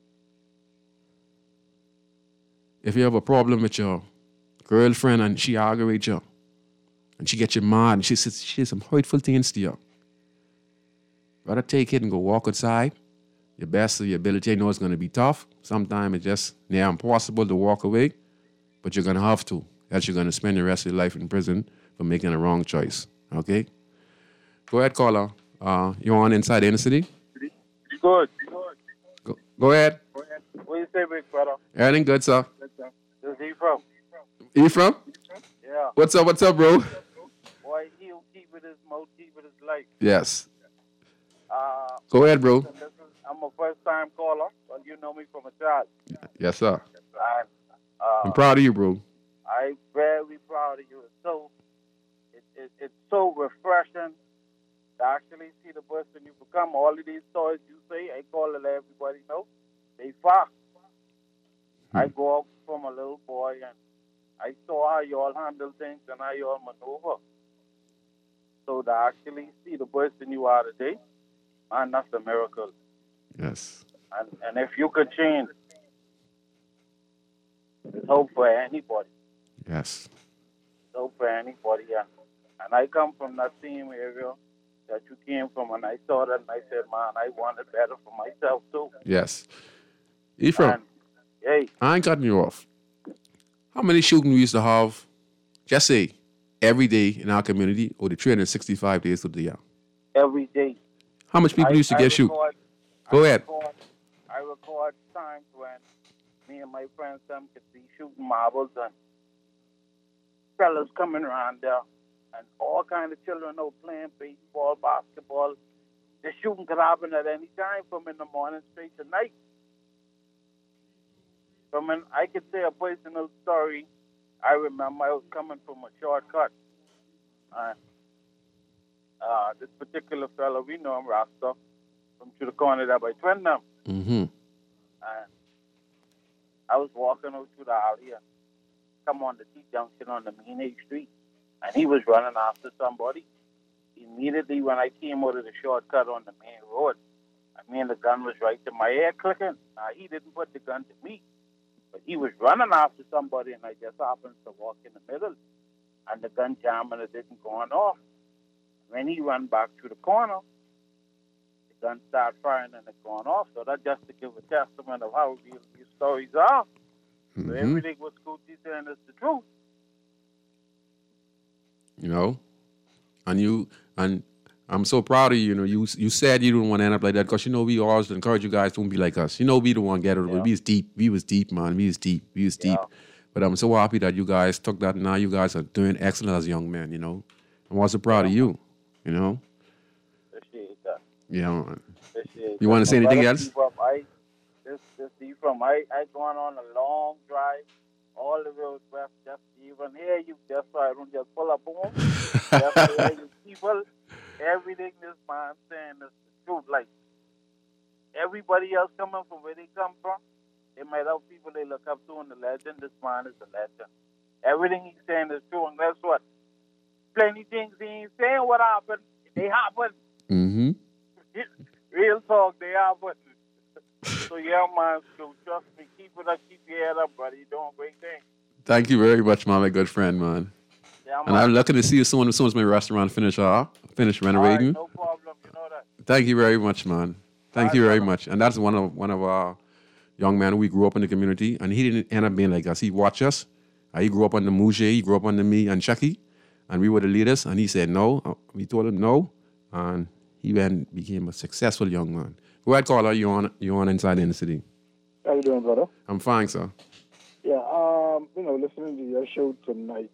If you have a problem with your girlfriend and she aggravates you and she gets you mad and she says some hurtful things to you, rather take it and go walk outside. Your best of your ability. I know it's going to be tough. Sometimes it's just near impossible to walk away, but you're going to have to. Else you're going to spend the rest of your life in prison for making a wrong choice. Okay? Go ahead, caller. You're on Inside the Inner City. Good. Go ahead. What do you say, big brother? Everything good, sir. Where's he from? You from? Yeah. What's up, bro? Boy, he'll keep with his mouth, keep with his life. Yes. Go ahead, bro. I'm a first-time caller, but you know me from a child. Yes, sir. And, I'm proud of you, bro. I'm very proud of you. It's so refreshing to actually see the person you become. All of these stories you say, I call it, let everybody know, they fact. I go up from a little boy and I saw how you all handle things and how you all maneuver. So to actually see the person you are today, man, that's a miracle. Yes. And if you could change, there's hope for anybody. Yes. There's hope for anybody. And I come from that same area that you came from, and I saw that and I said, man, I want it better for myself too. Yes. Ephraim, And, hey, I ain't cutting you off. How many shooting we used to have, just say, every day in our community or the 365 days of the year? every day. How much people used to get shoot? Go ahead. I record times when me and my friends them could be shooting marbles and fellas coming around there and all kind of children out playing baseball, basketball. The shooting could happen at any time from in the morning straight to night. I could say a personal story. I remember I was coming from a shortcut. This particular fellow, we know him, Rasta, from to the corner there by Twindham. Mm-hmm. And I was walking out through the alley and come on the T-junction on the main A Street. And he was running after somebody. Immediately when I came out of the shortcut on the main road, the gun was right to my head clicking. He didn't put the gun to me. But he was running after somebody, and I just happened to walk in the middle. And the gun jammed, and it didn't go on off. When he ran back to the corner, the gun started firing, and it gone off. So that's just to give a testament of how real these stories are. So everything what Scoochie saying is the truth. You know, and I'm so proud of you. You know, you said you didn't want to end up like that because we always encourage you guys to be like us. We the one get it. Yeah. We was deep, man. We was deep. Yeah. But I'm so happy that you guys took that. Now you guys are doing excellent as young men. I'm also proud of you. Appreciate that. Yeah, man. Appreciate you want to say anything else? I gone on a long drive all the way west just to even hear you, just so I don't just pull up home. Just to hear you people. Everything this man saying is the truth. Like, everybody else coming from where they come from, they might have people they look up to in the legend. This man is the legend. Everything he's saying is true, and guess what? Plenty things he ain't saying what happened. They happen. Mm-hmm. Real talk, they happen. So, yeah, man, so trust me, keep it up, keep your head up, buddy. You're doing great things. Thank you very much, man, my good friend, man. Yeah, and I'm lucky to see you soon as my restaurant finish renovating. Right, no problem, you know that. Thank you very much, man. Thank you very much. And that's one of our young men who grew up in the community, and he didn't end up being like us. He watched us. He grew up under Mouche, he grew up under me and Chucky, and we were the leaders, and he said no. We told him no, and he became a successful young man. Go ahead, caller. You on Inside in the City. How you doing, brother? I'm fine, sir. Yeah, listening to your show tonight,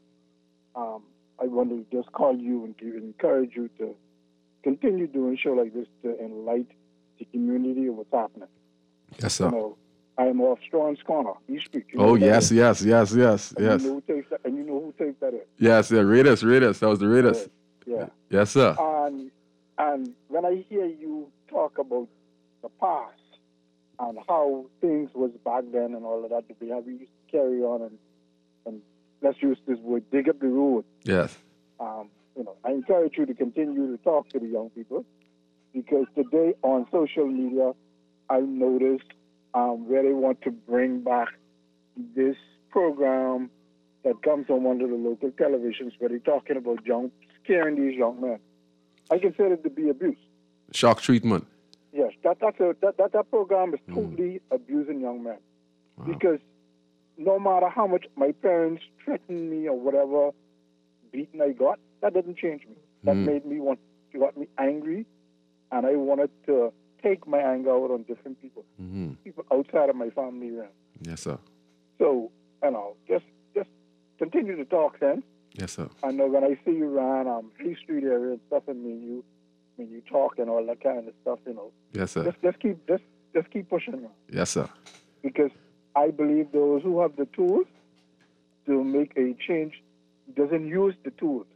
I want to just call you and encourage you to continue doing a show like this to enlighten the community of what's happening. Yes, sir. I'm off Strong's Corner, East Street. Yes. And you know who takes that, and you know who takes that in. Yes, yeah, Raiders. That was the Raiders. Yeah. Yes, sir. And when I hear you talk about the past and how things was back then and all of that, we used to carry on and let's use this word, dig up the road. Yes. I encourage you to continue to talk to the young people because today on social media, I noticed where they want to bring back this program that comes on one of the local televisions where they're talking about scaring these young men. I consider it to be abuse. Shock treatment. Yes, that program is totally abusing young men. Wow. Because no matter how much my parents threatened me or whatever beating I got, that didn't change me. That made me got me angry, and I wanted to take my anger out on different people, people outside of my family realm. Yes, sir. So, just continue to talk sense. Yes, sir. And when I see you around Fleet Street area and stuff, and when you talk and all that kind of stuff, Yes, sir. Just keep pushing, man. Yes, sir. Because I believe those who have the tools to make a change doesn't use the tools.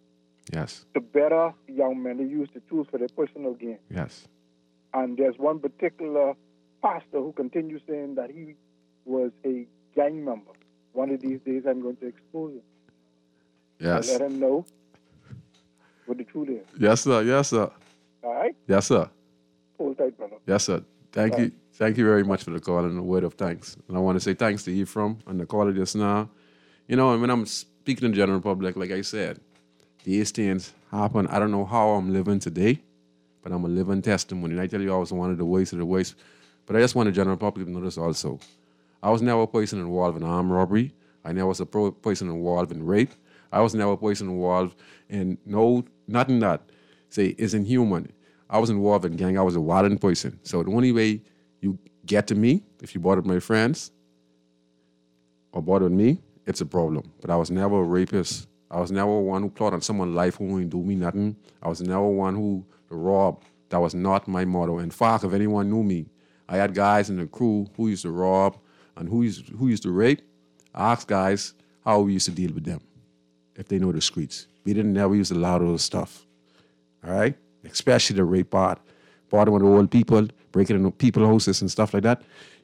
Yes. to better young men. They use the tools for their personal gain. Yes. And there's one particular pastor who continues saying that he was a gang member. One of these days, I'm going to expose him. Yes. I'll let him know what the truth is. Yes, sir. Yes, sir. All right? Yes, sir. Hold tight, brother. Yes, sir. Thank you. Thank you very much for the call and the word of thanks. And I want to say thanks to Ephraim and the call of just now. You know, and when I'm speaking to the general public, like I said, these things happen. I don't know how I'm living today, but I'm a living testimony. And I tell you, I was one of the voice of the voice. But I just want the general public to know this also. I was never a person involved in armed robbery. I never was a person involved in rape. I was never a person involved in nothing that say isn't human. I was involved in gang. I was a violent person. So the only way you get to me, if you bothered my friends or bothered me, it's a problem. But I was never a rapist. I was never one who plotted on someone's life who ain't do me nothing. I was never one who robbed. That was not my motto. In fact, if anyone knew me, I had guys in the crew who used to rob and who used to rape. I asked guys how we used to deal with them, if they know the streets. We didn't never used to allow those stuff. All right? Especially the rape part. Part of the old people, breaking into people's houses and stuff like that.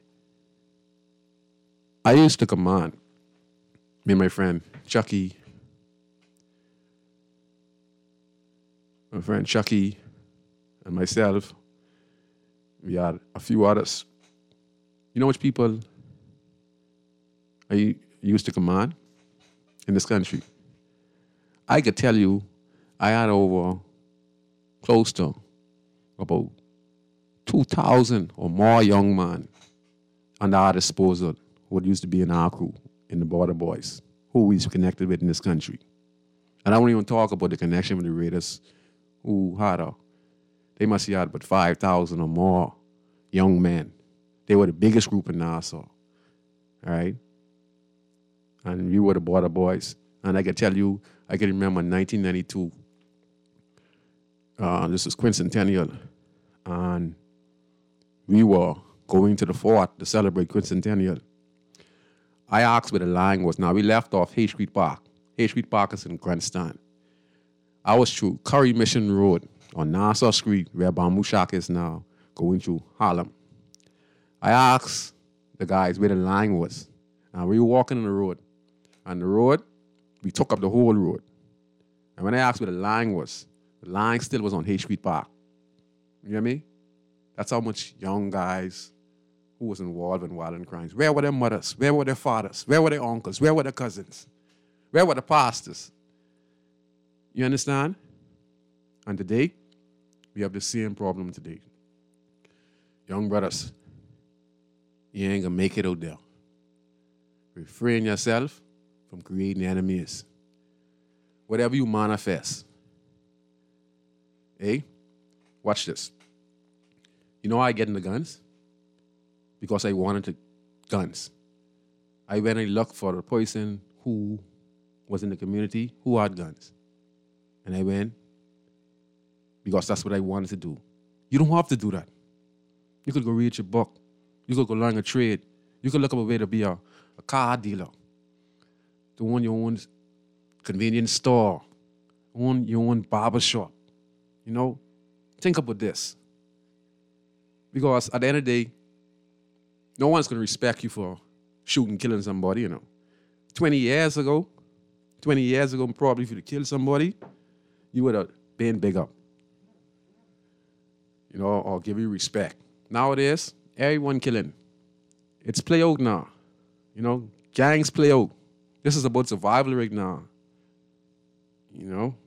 I used to command. Me and my friend Chucky. My friend Chucky and myself. We had a few others. You know which people I used to command in this country? I could tell you I had over close to about 2,000 or more young men under our disposal who used to be in our crew, in the Border Boys, who we connected with in this country. And I won't even talk about the connection with the Raiders who they must have had about 5,000 or more young men. They were the biggest group in Nassau, all right? And we were the Border Boys. And I can tell you, I can remember 1992. This was quincentennial. And we were going to the fort to celebrate quincentennial. I asked where the line was. Now, we left off Hay Street Park. Hay Street Park is in Grandstand. I was through Curry Mission Road on Nassau Street, where Bamboo Shack is now, going through Harlem. I asked the guys where the line was. And we were walking on the road. And the road, we took up the whole road. And when I asked where the line was, the line still was on Hay Street Park. You hear me? That's how much young guys who was involved in violent crimes. Where were their mothers? Where were their fathers? Where were their uncles? Where were their cousins? Where were the pastors? You understand? And today, we have the same problem today. Young brothers, you ain't gonna make it out there. Refrain yourself from creating enemies. Whatever you manifest. Hey, watch this. You know how I get into guns? Because I wanted the guns. I went and looked for a person who was in the community who had guns. And I went because that's what I wanted to do. You don't have to do that. You could go read your book. You could go learn a trade. You could look up a way to be a car dealer, to own your own convenience store, own your own barber shop. You know, think about this. Because at the end of the day, no one's going to respect you for shooting, killing somebody, you know. 20 years ago, probably if you killed somebody, you would have been big up. You know, or give you respect. Nowadays, everyone killing. It's play out now. You know, gangs play out. This is about survival right now. You know?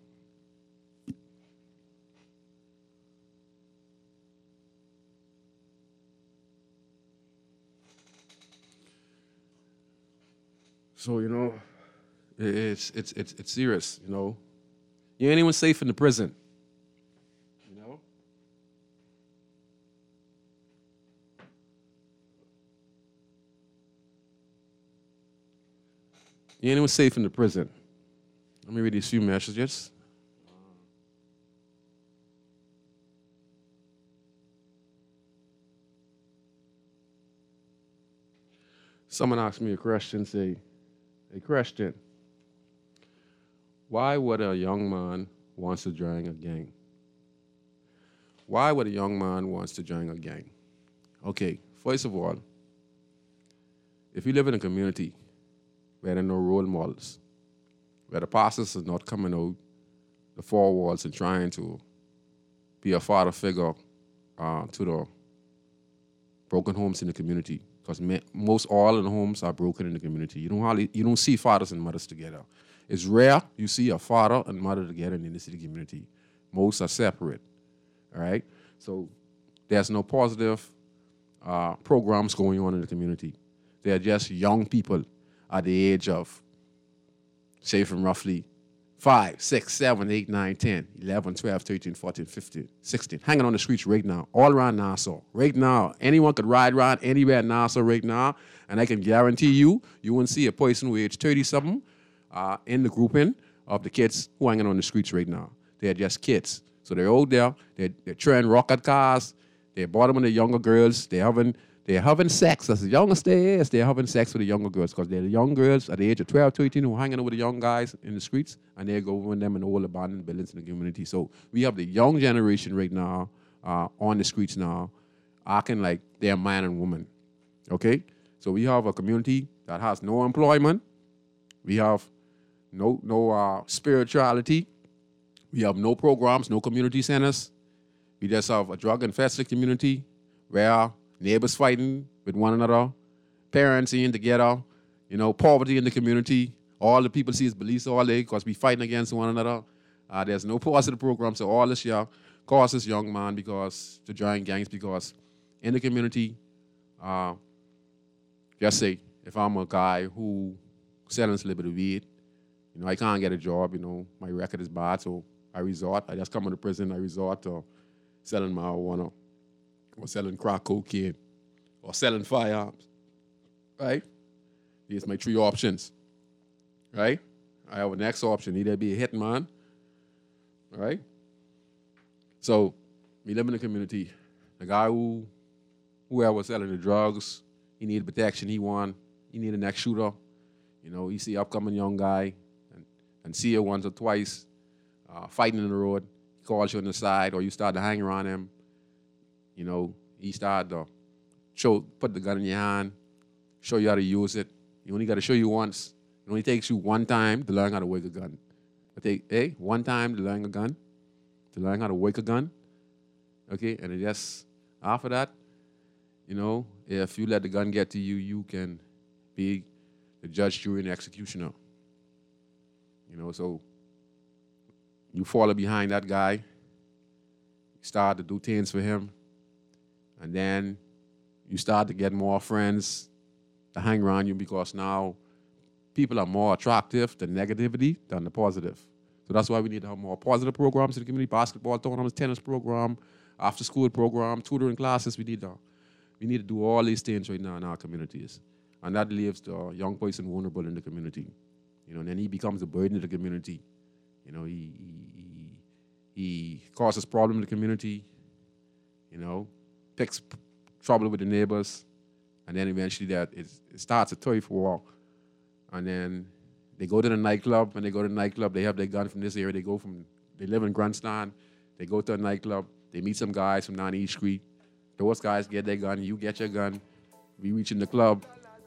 So, you know, it's serious, you know. You ain't even safe in the prison. You know? You ain't even safe in the prison. Let me read these few messages. Someone asked me a question, say, hey, Christian, why would a young man wants to join a gang? Why would a young man wants to join a gang? Okay, first of all, if you live in a community where there are no role models, where the pastors are not coming out the four walls and trying to be a father figure to the broken homes in the community, because most all of the homes are broken in the community. You don't see fathers and mothers together. It's rare you see a father and mother together in the inner city community. Most are separate, all right? So there's no positive programs going on in the community. They're just young people at the age of, say, from roughly 5, 6, 7, 8, 9, 10, 11, 12, 13, 14, 15, 16, hanging on the streets right now, all around Nassau. Right now, anyone could ride around anywhere in Nassau right now, and I can guarantee you won't see a person who age 30-something in the grouping of the kids who are hanging on the streets right now. They're just kids. So they're out there, they're trying rocket cars, they're bottoming the younger girls, they're having sex. As the youngest they is, they're having sex with the younger girls, because they're the young girls at the age of 12, 13 who are hanging out with the young guys in the streets, and they go with them in all abandoned buildings in the community. So we have the young generation right now on the streets now, acting like they're man and woman, okay? So we have a community that has no employment. We have no spirituality. We have no programs, no community centers. We just have a drug-infested community where neighbors fighting with one another, parents in together, poverty in the community. All the people see is police all day because we fighting against one another. There's no positive program. So all this year causes young man to join gangs, because in the community, just say, if I'm a guy who selling a little bit of weed, I can't get a job, my record is bad, so I just come into prison, I resort to selling marijuana, or selling crack cocaine, or selling firearms, right? These are my three options, right? I have a next option, either be a hitman, right? So, me live in the community. The guy whoever selling the drugs, he need protection, he need a next shooter. He see upcoming young guy and see you once or twice fighting in the road, he calls you on the side, or you start to hang around him. He started to put the gun in your hand, show you how to use it. He only got to show you once. It only takes you one time to learn how to work a gun. One time to learn how to work a gun. Okay, and it just, after that, if you let the gun get to you, you can be the judge, jury, and executioner. So you follow behind that guy, you start to do things for him, and then you start to get more friends to hang around you, because now people are more attractive to negativity than the positive. So that's why we need to have more positive programs in the community, basketball tournaments, tennis program, after-school program, tutoring classes. We need to do all these things right now in our communities. And that leaves the young person vulnerable in the community. And then he becomes a burden to the community. He causes problems in the community, picks trouble with the neighbors, and then eventually it starts a turf war. And then they go to the nightclub. When they go to the nightclub, they have their gun from this area. They live in Grandstand. They go to a nightclub. They meet some guys from down East Street. Those guys get their gun. You get your gun. We reach in the club.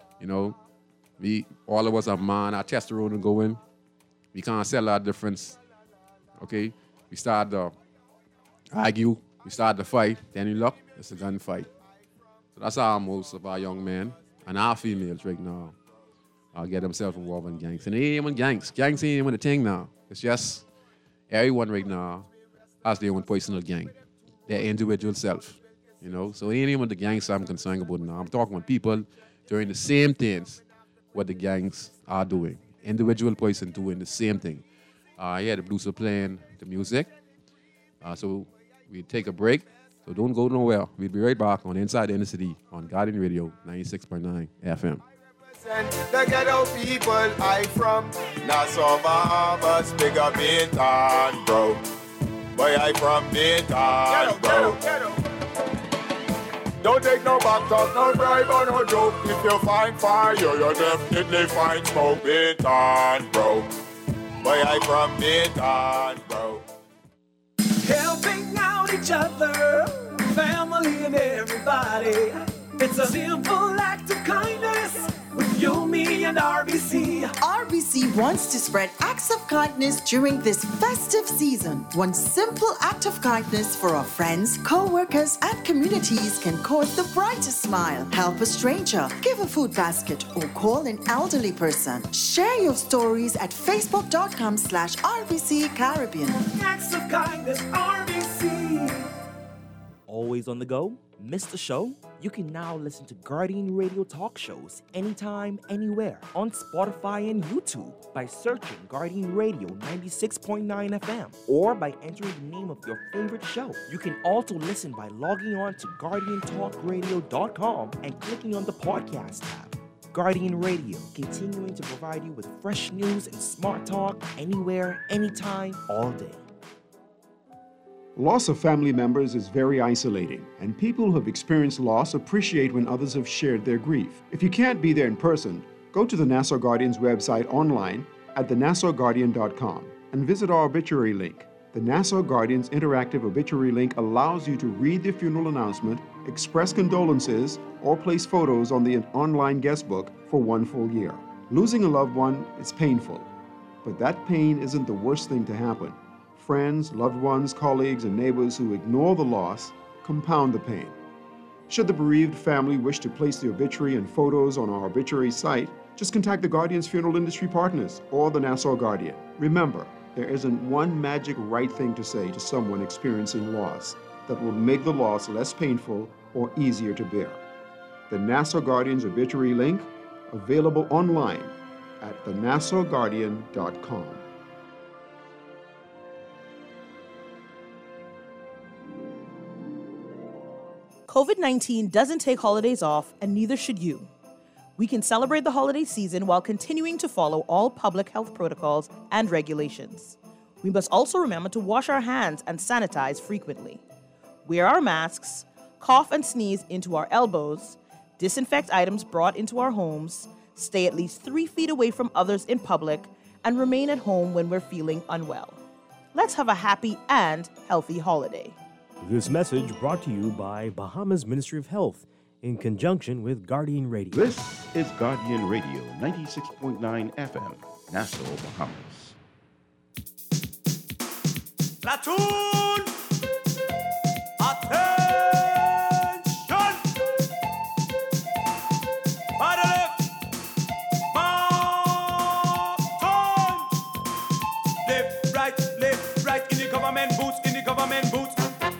All of us are man, our testosterone and go in. We can't sell our difference. Okay? We start to argue. We start to fight. Then you look, it's a gunfight. So that's how most of our young men and our females right now get themselves involved in gangs. And they ain't even gangs. Gangs ain't even a thing now. It's just everyone right now has their own personal gang. Their individual self. So it ain't even the gangs I'm concerned about now. I'm talking about people doing the same things what the gangs are doing. Individual person doing the same thing. The blues are playing the music. So we take a break. So don't go nowhere. We'll be right back on Inside the Inner City on Guardian Radio 96.9 FM. The ghetto people I from Nassau, Bahamas, big up Bintan, bro. Boy, I from Bintan, bro. Ghetto. Don't take no back talk, no bribe or no joke. If you find fire, you definitely find smoke. Bintan, bro. Boy, I from Bintan, bro. each other, family and everybody. It's a simple act of kindness with you, me, and RBC. RBC wants to spread acts of kindness during this festive season. One simple act of kindness for our friends, co-workers, and communities can cause the brightest smile. Help a stranger, give a food basket, or call an elderly person. Share your stories at facebook.com/RBC Caribbean. Acts of kindness, RBC. Always on the go? Missed the show? You can now listen to Guardian Radio talk shows anytime, anywhere on Spotify and YouTube by searching Guardian Radio 96.9 FM or by entering the name of your favorite show. You can also listen by logging on to GuardianTalkRadio.com and clicking on the podcast tab. Guardian Radio, continuing to provide you with fresh news and smart talk anywhere, anytime, all day. Loss of family members is very isolating, and people who have experienced loss appreciate when others have shared their grief. If you can't be there in person, go to the Nassau Guardian's website online at thenassauguardian.com and visit our obituary link. The Nassau Guardian's interactive obituary link allows you to read the funeral announcement, express condolences, or place photos on the online guest book for 1 full year. Losing a loved one is painful, but that pain isn't the worst thing to happen. Friends, loved ones, colleagues, and neighbors who ignore the loss compound the pain. Should the bereaved family wish to place the obituary and photos on our obituary site, just contact the Guardian's funeral industry partners or the Nassau Guardian. Remember, there isn't one magic right thing to say to someone experiencing loss that will make the loss less painful or easier to bear. The Nassau Guardian's obituary link, available online at thenassauguardian.com. COVID-19 doesn't take holidays off, and neither should you. We can celebrate the holiday season while continuing to follow all public health protocols and regulations. We must also remember to wash our hands and sanitize frequently. Wear our masks, cough and sneeze into our elbows, disinfect items brought into our homes, stay at least 3 feet away from others in public, and remain at home when we're feeling unwell. Let's have a happy and healthy holiday. This message brought to you by Bahamas Ministry of Health in conjunction with Guardian Radio. This is Guardian Radio 96.9 FM, Nassau, Bahamas. Platoon! Attention! Fire left! Mark! Left, right, in the government boots, in the government boots.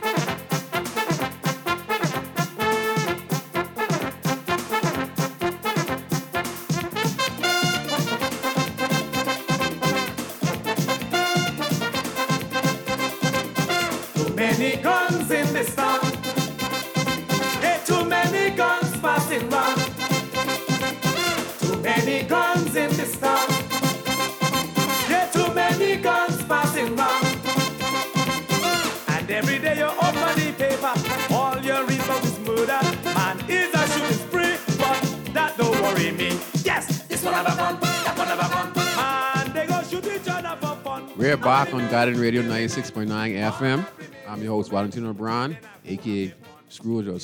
Many guns in this town. Hey, too many guns passing round. Too many guns in this town. Yeah, too many guns passing round. And every day you open the paper, all you read about is murder. Man is a shooting spree, but that don't worry me. Yes, this one have a gun, that one have a gun. And they go shoot each other for fun. We're back on Guardian Radio 96.9 FM. I'm your host, Valentino Brown, a.k.a. Scrooge or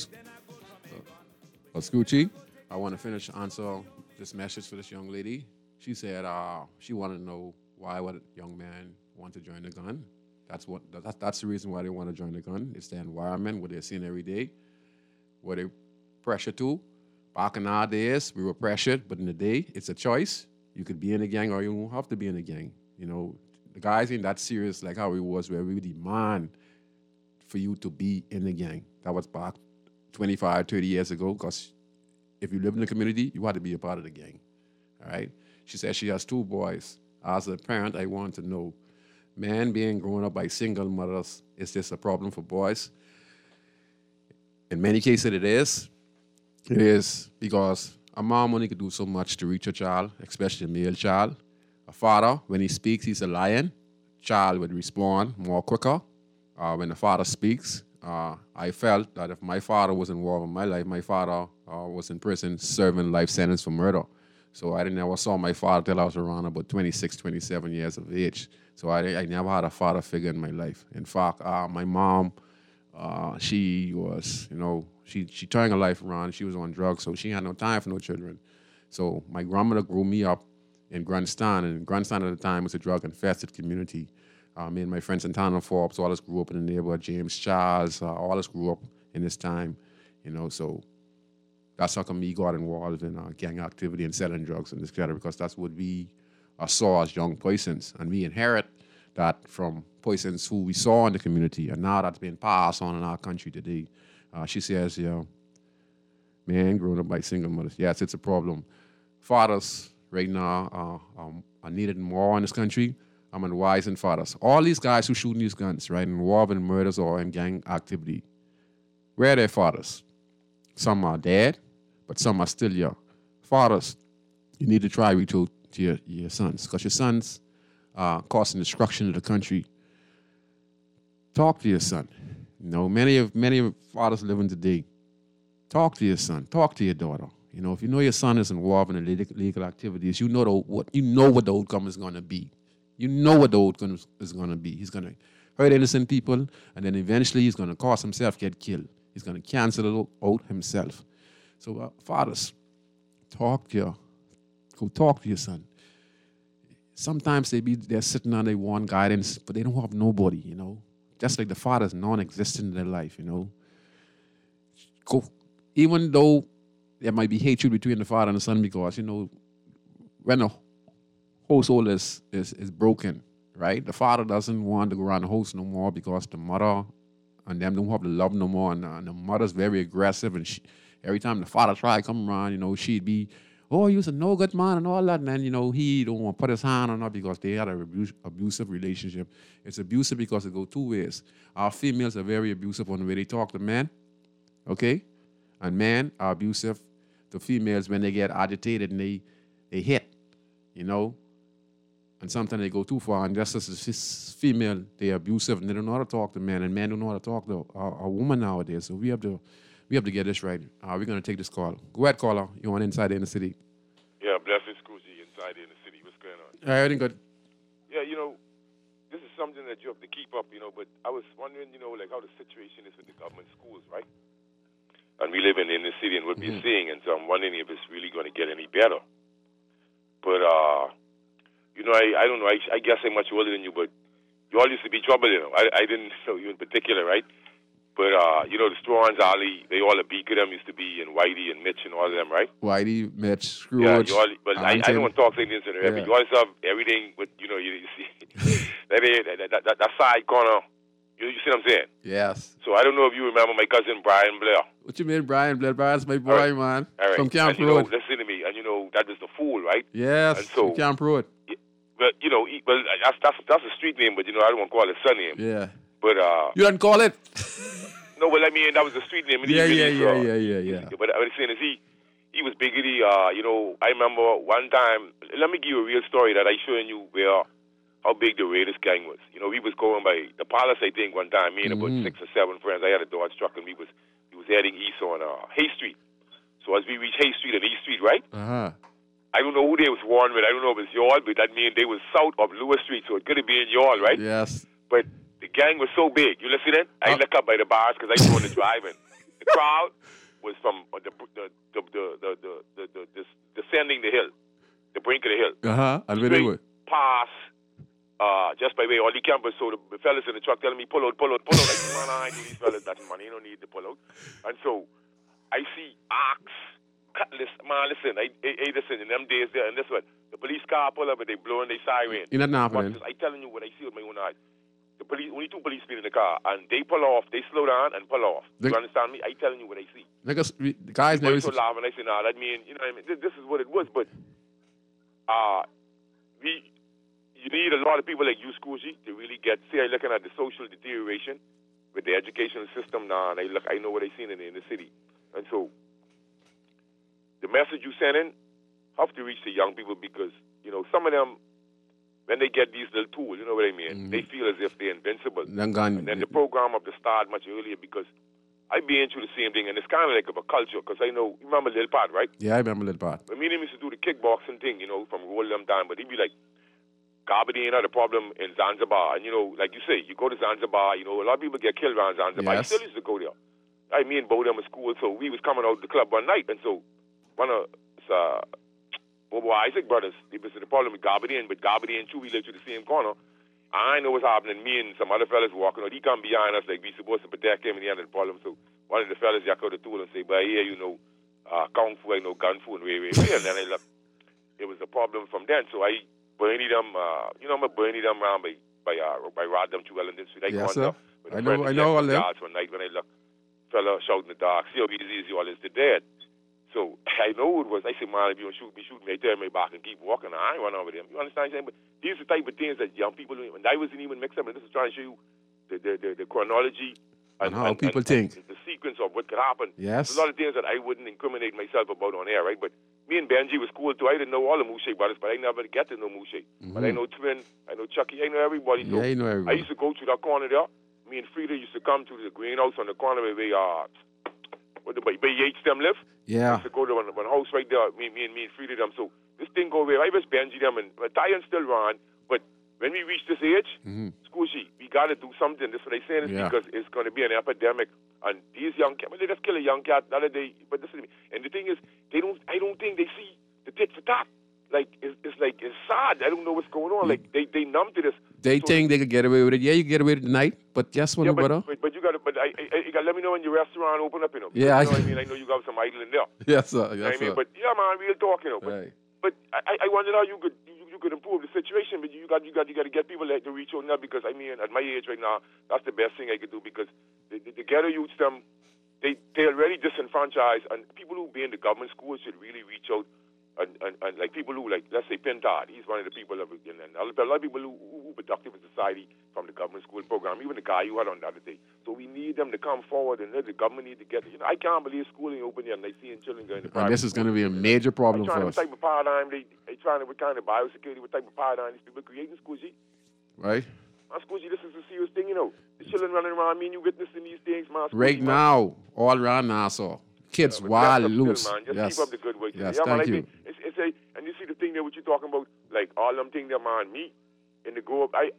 Scroochie. I want to finish answer this message for this young lady. She said she wanted to know why would a young man want to join the gun. That's the reason why they want to join the gun. It's the environment, what they're seeing every day, what they pressure to. Back in our days, we were pressured, but in the day, it's a choice. You could be in a gang or you won't have to be in a gang. You know, the guys ain't that serious like how it was where we demand for you to be in the gang. That was back 25, 30 years ago, because if you live in the community, you had to be a part of the gang, all right? She says she has 2 boys. As a parent, I want to know, man being grown up by single mothers, is this a problem for boys? In many cases, it is. It is because a mom only could do so much to reach a child, especially a male child. A father, when he speaks, he's a lion. Child would respond more quicker. When the father speaks, I felt that if my father was involved in my life, my father was in prison serving life sentence for murder. So I never saw my father till I was around about 26, 27 years of age. So I never had a father figure in my life. In fact, my mom She was, she turned her life around. She was on drugs, so she had no time for no children. So my grandmother grew me up in Grandstand, and Grandstand at the time was a drug-infested community. Me and my friend Santana Forbes, all us grew up in the neighborhood. James Charles, all us grew up in this time, so that's how come we got involved in gang activity and selling drugs and this kind of, because that's what we saw as young persons, and we inherit that from persons who we saw in the community, and now that's being passed on in our country today. She says, man, growing up by single mothers, yes, it's a problem. Fathers right now are needed more in this country. I'm advising fathers. All these guys who shooting these guns, right, involved in murders or in gang activity, where are their fathers? Some are dead, but some are still young. Fathers, you need to try reach out to your sons, because your sons are causing destruction of the country. Talk to your son. Many of fathers living today. Talk to your son. Talk to your daughter. If you know your son is involved in illegal activities, you know what the outcome is going to be. You know what the outcome is going to be. He's going to hurt innocent people, and then eventually he's going to cause himself get killed. He's going to cancel it out himself. So fathers, go talk to your son. Sometimes they're sitting on, they want guidance, but they don't have nobody, Just like the father's non-existent in their life, Go, even though there might be hatred between the father and the son, because, when a household is broken, right? The father doesn't want to go around the house no more because the mother and them don't have the love no more, and the mother's very aggressive, and every time the father try to come around, she'd be, oh, you're a no good man and all that, and then, he don't want to put his hand on her because they had an abusive relationship. It's abusive because it goes two ways. Our females are very abusive on the way they talk to men, okay? And men are abusive to females when they get agitated and they hit, And sometimes they go too far, and just as a female, they're abusive, and they don't know how to talk to men, and men don't know how to talk to a woman nowadays. So we have to get this right. We're going to take this call. Go ahead, caller. You want Inside the Inner City? Yeah, Blessed Scroogie, Inside the Inner City. What's going on? Everything good. Yeah, this is something that you have to keep up, but I was wondering, like how the situation is with the government schools, right? And we live in the inner city and what we're seeing, and so I'm wondering if it's really going to get any better. But, I don't know. I guess I'm much older than you, but you all used to be trouble, I didn't know you in particular, right? But, the Strons, Ali, they all, a beak of them used to be, and Whitey and Mitch and all of them, right? Whitey, Mitch, Scrooge. Yeah, but I don't want to talk things into it, but you always have everything, but, you see, that side corner, you see what I'm saying? Yes. So I don't know if you remember my cousin Brian Blair. What you mean, Brian Blair? Brian's my boy, man. All right. From Camp and, Road. Listen to me, and that is the fool, right? Yes, and so, from Camp Road. But, that's a street name, but, I don't want to call it a son name. Yeah. But, you don't call it? No, but that was a street name. And yeah. But what I'm saying is he was biggity. I remember one time, let me give you a real story that I showing you how big the Raiders gang was. We was going by the Palace, I think, one time. Me and about 6 or 7 friends. I had a Dodge truck, and we was heading east on Hay Street. So as we reached Hay Street and East Street, right? Uh-huh. I don't know who they was warned with. I don't know if it's y'all, but that means they was south of Lewis Street, so it could have been y'all, right? Yes. But the gang was so big. You listening? I look up by the bars because I was on the driving. The crowd was from descending the hill, the brink of the hill. And where they were? Pass, just by way all the campers. So the fellas in the truck telling me, pull out. Like, man, I do these fellas that money. You don't need to pull out. And so I see ox, cutlass. Man, listen, listen, in them days there, and this one, the police car pull up and they blowing their siren. In that happening. I telling you what I see with my own eyes. The police, only 2 police in the car, and they pull off, they slow down and pull off. You understand me? I telling you what I see. The guys never. So laugh and I say, nah, that mean, what I mean? This is what it was, but you need a lot of people like you, Scroogie, to really see. I'm looking at the social deterioration with the educational system now, and I know what I seen in the city, and so the message you sending have to reach the young people because some of them. When they get these little tools, you know what I mean? They feel as if they're invincible. And then the program have to start much earlier because I've been through the same thing, and it's kind of like a culture because I know, you remember Lil Pat, right? Yeah, I remember Lil Pat. When me and him used to do the kickboxing thing, from roll them down, but he'd be like, Gabardine had a problem in Zanzibar. And, you know, like you say, you go to Zanzibar, you know, a lot of people get killed around Zanzibar. Yes. You still used to go there. Me and Bo them in school, so we was coming out the club one night, and so one of Bobo Isaac brothers, they was in the problem with Gabardine, but Gabardine and Chew, we lived to the same corner. I know what's happening. Me and some other fellas walking out. He come behind us like we supposed to protect him, and he had a problem. So one of the fellas jack out the tool and say, "But here, you know, kung fu, I know gun fu, and way. And then I left. It was a problem from then. So I burned them. You know, I burned them around by Rodham to Wellington Street. Yes, sir. I know all them. One night when I looked, fella shouting in the dark, "See how easy all is to dead." So I know it was. I said, "Man, if you don't shoot me, I turn my back and keep walking. I ain't run over them." You understand what I'm saying? But these are the type of things that young people do. And I wasn't even mixed up. And this is trying to show you the chronology and how people think. And the sequence of what could happen. Yes. There's a lot of things that I wouldn't incriminate myself about on air, right? But me and Benji was cool too. I didn't know all the Mouche brothers, but I never get to know Mouche. But I know Twin, I know Chucky, I know everybody. So you know everybody. I used to go to that corner there. Me and Frida used to come to the greenhouse on the corner where by Yates them live. Yeah. I used to go to one house right there, me and Frida them. So this thing go away. I was Benji them, and Diane still run. But when we reach this age, Squishy, we got to do something. That's what I saying is because it's going to be an epidemic. And these young cats, they just kill a young cat the other day. But this is, and the thing is, I don't think they see the tit for tat. Like, it's sad. I don't know what's going on. Like, they numb to this. They think they could get away with it. Yeah, you can get away with it tonight. But guess what, brother? But you got to, you got to let me know when your restaurant open up, you know. Yeah. You know what I mean? I know you got some idle in there. Yes, sir. You know what I mean? But, yeah, man, real talk, you know. But I wondered how you could improve the situation, but you got to get people to reach out now because, I mean, at my age right now, that's the best thing I could do because the ghetto youths, they're already disenfranchised, and people who be in the government schools should really reach out. And like people who, like, let's say Pintard, he's one of the people, and a lot of people who productive in society from the government school program, even the guy you had on the other day. So we need them to come forward, and the government need to get, I can't believe schooling open here, and I see children going to private. And this is going to be a major problem for us. What type of paradigm they trying to, what kind of biosecurity, what type of paradigm these people creating, Squishy? Right. Man, Squishy, this is a serious thing, you know. The children running around, you witnessing these things, man. Right now, all around Nassau. Kids wild loose. Still, man. Just yes. keep up the good work. Yes, yeah, man, thank you. And you see the thing there, what you're talking about, like all them things there, man, me, in the go up, I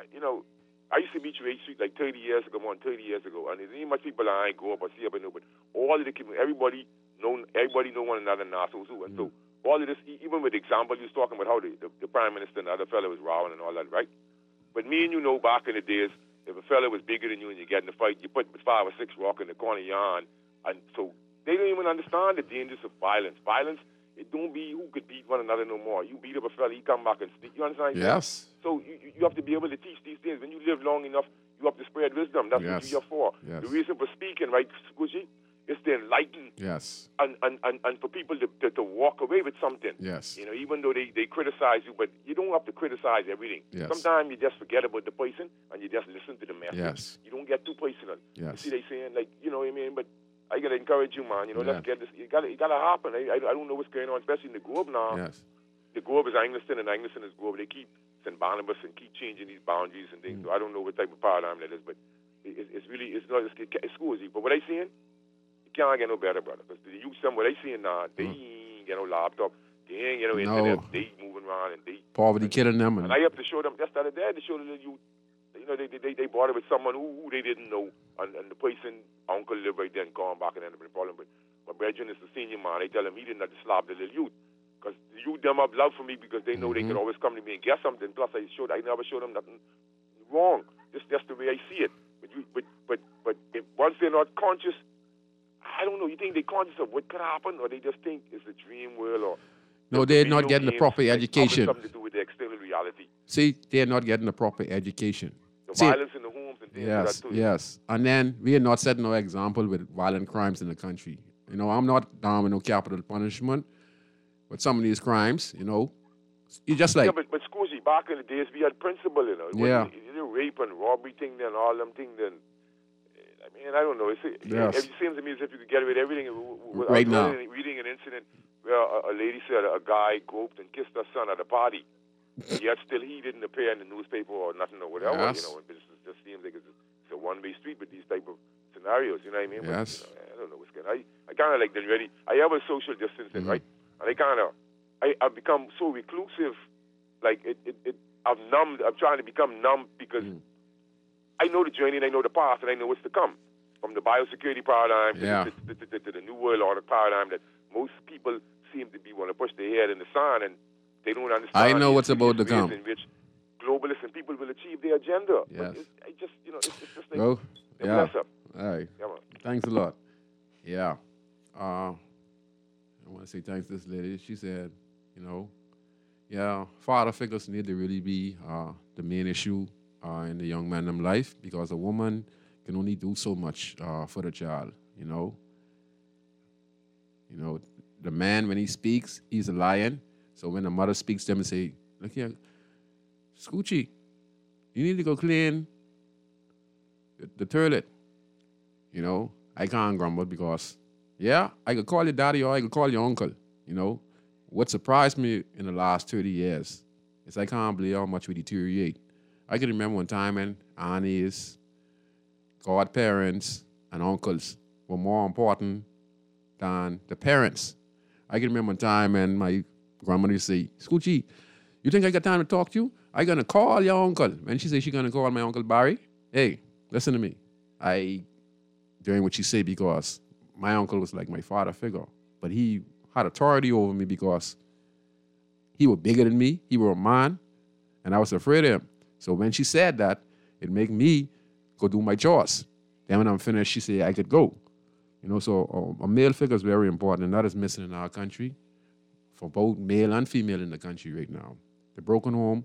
used to meet you 8th Street like 30 years ago, and there's not much people I ain't go up or see up and know, but all of the kids, everybody know one another in Nassau too. And so all of this, even with the example you was talking about how the Prime Minister and the other fellow was rowing and all that, right? But me and you know back in the days, if a fellow was bigger than you and you get in a fight, you put 5 or 6 rock in the corner of your hand, and so they don't even understand the dangers of violence. Violence, it don't be who could beat one another no more. You beat up a fella, he come back and speak. You understand? Yes. So you have to be able to teach these things. When you live long enough, you have to spread wisdom. That's what you're for. Yes. The reason for speaking, right, Squishy, is to enlighten. Yes. And for people to walk away with something. Yes. You know, even though they criticize you, but you don't have to criticize everything. Yes. Sometimes you just forget about the person and you just listen to the message. Yes. You don't get too personal. Yes. You see, they saying, like, you know what I mean? But I gotta encourage you, man. You know, let's get this. It gotta happen. I don't know what's going on, especially in the Grove now. Yes. The Grove is Anglican and Anglican is Grove. They keep St. Barnabas and keep changing these boundaries and things. So I don't know what type of paradigm that is, but it's Squishy. But what I seeing, you can't get no better, brother. Because the youth, what I seeing now, they ain't get no laptop. They ain't get no internet. They moving around and they poverty killing them. And I have to show them. Just the other day, to show the youth. You know, they bought it with someone who they didn't know, and the person, uncle lived right there and gone back and ended up in a problem. But my brethren is the senior man. They tell him he didn't have to slap the little youth. Because the youth them have love for me because they know they can always come to me and get something. Plus, I never showed them nothing wrong. Just the way I see it. But once they're not conscious, I don't know. You think they're conscious of what could happen, or they just think it's a dream world, or no, they're not getting the proper education. Something to do with the external reality. See, they're not getting the proper education. The violence in the homes and things like that too. Yes. And then we are not setting no example with violent crimes in the country. You know, I'm not down with no capital punishment, but some of these crimes, you know, you just like. Yeah, but Squishy, back in the days, we had principle, you know. Yeah. The rape and robbery thing, then all them things, then. I mean, I don't know. It seems to me as if you could get away with everything. Right now. Reading an incident where a lady said a guy groped and kissed her son at a party. Yet still he didn't appear in the newspaper or nothing or whatever. Yes. You know, it just seems like it's a one-way street with these type of scenarios. You know what I mean? Yes. But, I don't know what's going on. I kind of like the ready. I have a social distancing, right? And I've become so reclusive. Like of trying to become numb because I know the journey and I know the path and I know what's to come. From the biosecurity paradigm to the New World Order paradigm that most people seem to be want to push their head in the sand and they don't understand. I know what's about to come. In which globalists and people will achieve their agenda. Yes. But it's just like, Bro, yeah. bless up. All right. Yeah, man. Thanks a lot. Yeah. I want to say thanks to this lady. She said, father figures need to really be the main issue in the young man's life because a woman can only do so much for the child, the man, when he speaks, he's a lion. So when the mother speaks to him and say, look here, Scoochie, you need to go clean the toilet. I can't grumble because, I could call you daddy or I could call you uncle. What surprised me in the last 30 years is I can't believe how much we deteriorate. I can remember one time when aunties, godparents, and uncles were more important than the parents. I can remember one time when my grandmother used to say, Scoochie, you think I got time to talk to you? I gonna call your uncle. When she say she gonna call my Uncle Barry, hey, listen to me. I doing what she say because my uncle was like my father figure. But he had authority over me because he was bigger than me. He was a man, and I was afraid of him. So when she said that, it made me go do my chores. Then when I'm finished, she said I could go. So a male figure is very important, and that is missing in our country for both male and female in the country right now. The broken home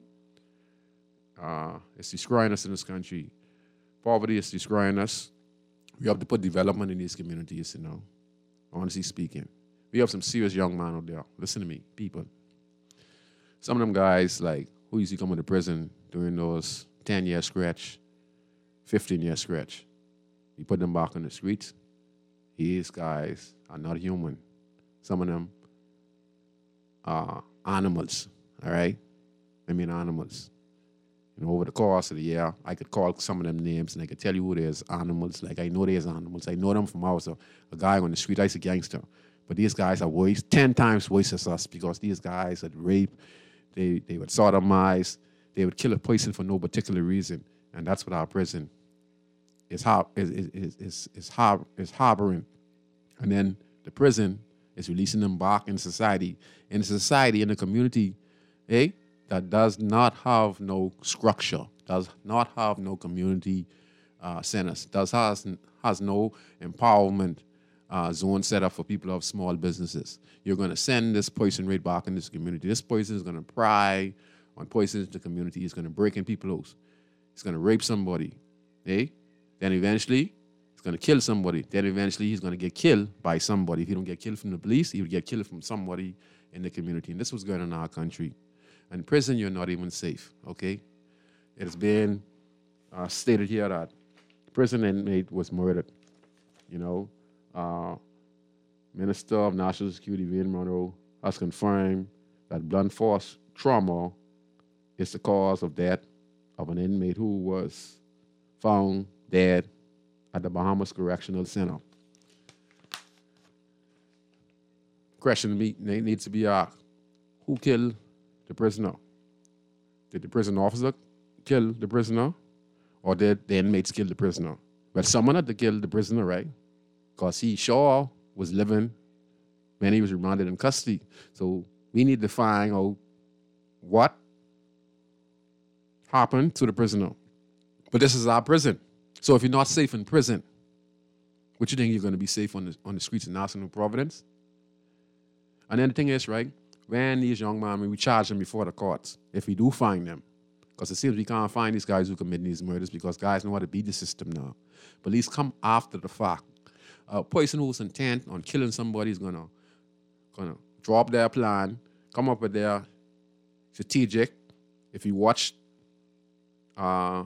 is destroying us in this country. Poverty is destroying us. We have to put development in these communities, honestly speaking. We have some serious young men out there. Listen to me, people. Some of them guys, like, who used to come into prison during those 10-year stretch, 15-year stretch. You put them back on the streets. These guys are not human. Some of them are animals, all right? I mean animals. Over the course of the year, I could call some of them names and I could tell you who there's animals. Like, I know there's animals. I know them from I was a guy on the street. I was a gangster. But these guys are 10 times worse as us because these guys would rape, they would sodomize, they would kill a person for no particular reason. And that's what our prison is harboring. And then the prison is releasing them back in society. In a society, in a community, that does not have no structure, does not have no community centers, has no empowerment zone set up for people who have small businesses. You're going to send this person right back in this community. This person is going to pry on poisons in the community. He's going to break in people's house. He's going to rape somebody. Then eventually, he's going to kill somebody. Then eventually, he's going to get killed by somebody. If he don't get killed from the police, he would get killed from somebody in the community. And this was going on in our country. In prison, you're not even safe, okay? It has been stated here that prison inmate was murdered. Minister of National Security, Wayne Monroe, has confirmed that blunt force trauma is the cause of death of an inmate who was found dead at the Bahamas Correctional Center. Question needs to be asked. Who killed the prisoner? Did the prison officer kill the prisoner? Or did the inmates kill the prisoner? Well, someone had to kill the prisoner, right? Because he sure was living when he was remanded in custody. So we need to find out what happened to the prisoner. But this is our prison. So if you're not safe in prison, what you think you're going to be safe on the streets of Nassau and Providence? And then the thing is, right, when these young men, when we charge them before the courts, if we do find them, because it seems we can't find these guys who commit these murders because guys know how to beat the system now. Police come after the fact. A person who's intent on killing somebody is gonna drop their plan, come up with their strategic. If you watch the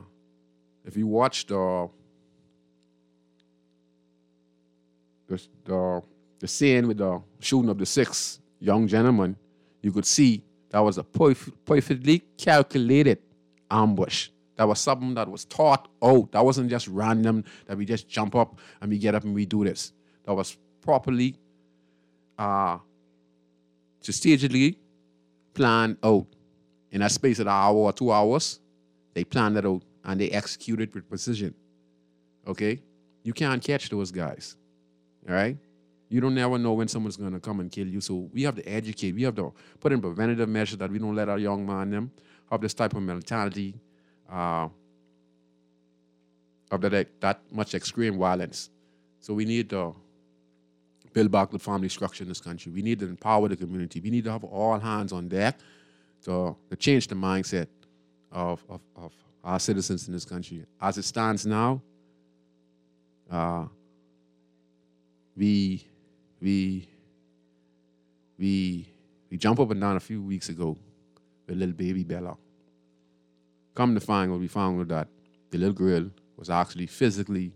scene with the shooting of the 6 young gentlemen, you could see that was a perfectly calculated ambush. That was something that was thought out. That wasn't just random, that we just jump up and we get up and we do this. That was properly, strategically planned out. in a space of an hour or 2 hours, they plan that out and they execute it with precision. Okay? You can't catch those guys. All right? You don't never know when someone's going to come and kill you. So we have to educate. We have to put in preventative measures that we don't let our young man them have this type of mentality of that much extreme violence. So we need to build back the family structure in this country. We need to empower the community. We need to have all hands on deck to change the mindset of our citizens in this country. As it stands now, we jumped up and down a few weeks ago with little baby Bella. Come to find out, we found out that the little girl was actually physically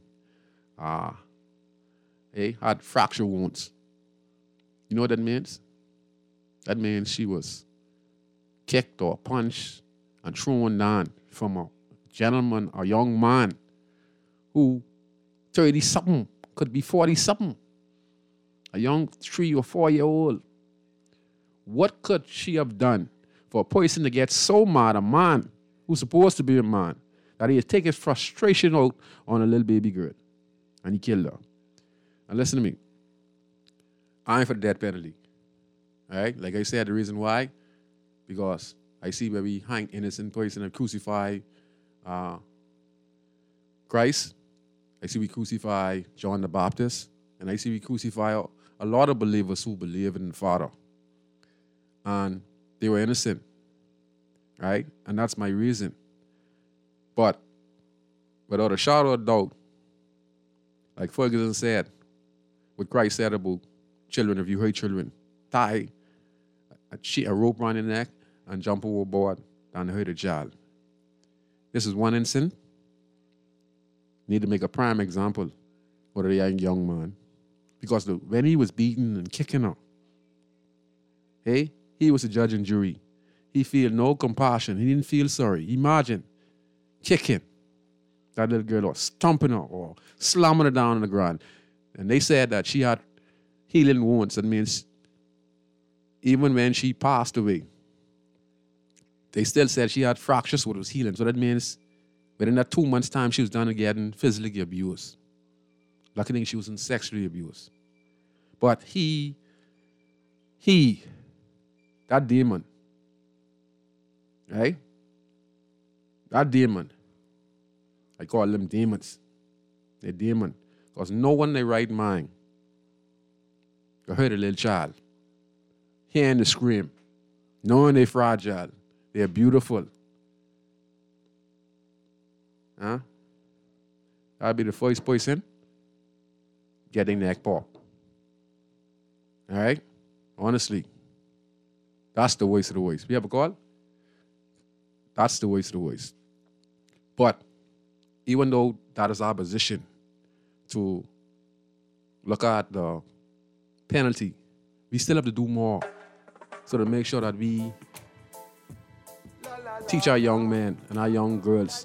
had fracture wounds. You know what that means? That means she was kicked or punched and thrown down from a gentleman, a young man who 30-something, could be 40-something, a young 3 or 4-year-old. What could she have done for a person to get so mad, a man who's supposed to be a man, that he take his frustration out on a little baby girl and he killed her? And listen to me, I ain't for the death penalty. All right? Like I said, the reason why, because I see where we hang innocent person and crucify Christ. I see we crucify John the Baptist. And I see we crucify a lot of believers who believe in the Father. And they were innocent. Right? And that's my reason. But without a shadow of doubt, like Ferguson said, what Christ said about children, if you hurt children, tie a rope around your neck and jump overboard and hurt a child. This is one incident. Need to make a prime example of the young man. Because when he was beaten and kicking her, he was a judge and jury. He feel no compassion. He didn't feel sorry. Imagine kicking that little girl or stomping her or slamming her down on the ground. And they said that she had healing wounds. That means even when she passed away, they still said she had fractures, what was healing. So that means within that 2 months' time, she was done getting physically abused. Lucky thing she wasn't sexually abused. But that demon, right? That demon, I call them demons. They're demon. Because no one in their right mind could hurt a little child. Hearing the scream, knowing they're fragile, they're beautiful. Huh? That'll be the first person getting neck pop. All right? Honestly, that's the voice of the voice. We have a call? That's the voice of the voice. But even though that is our position to look at the penalty, we still have to do more so to make sure that we teach our young men and our young girls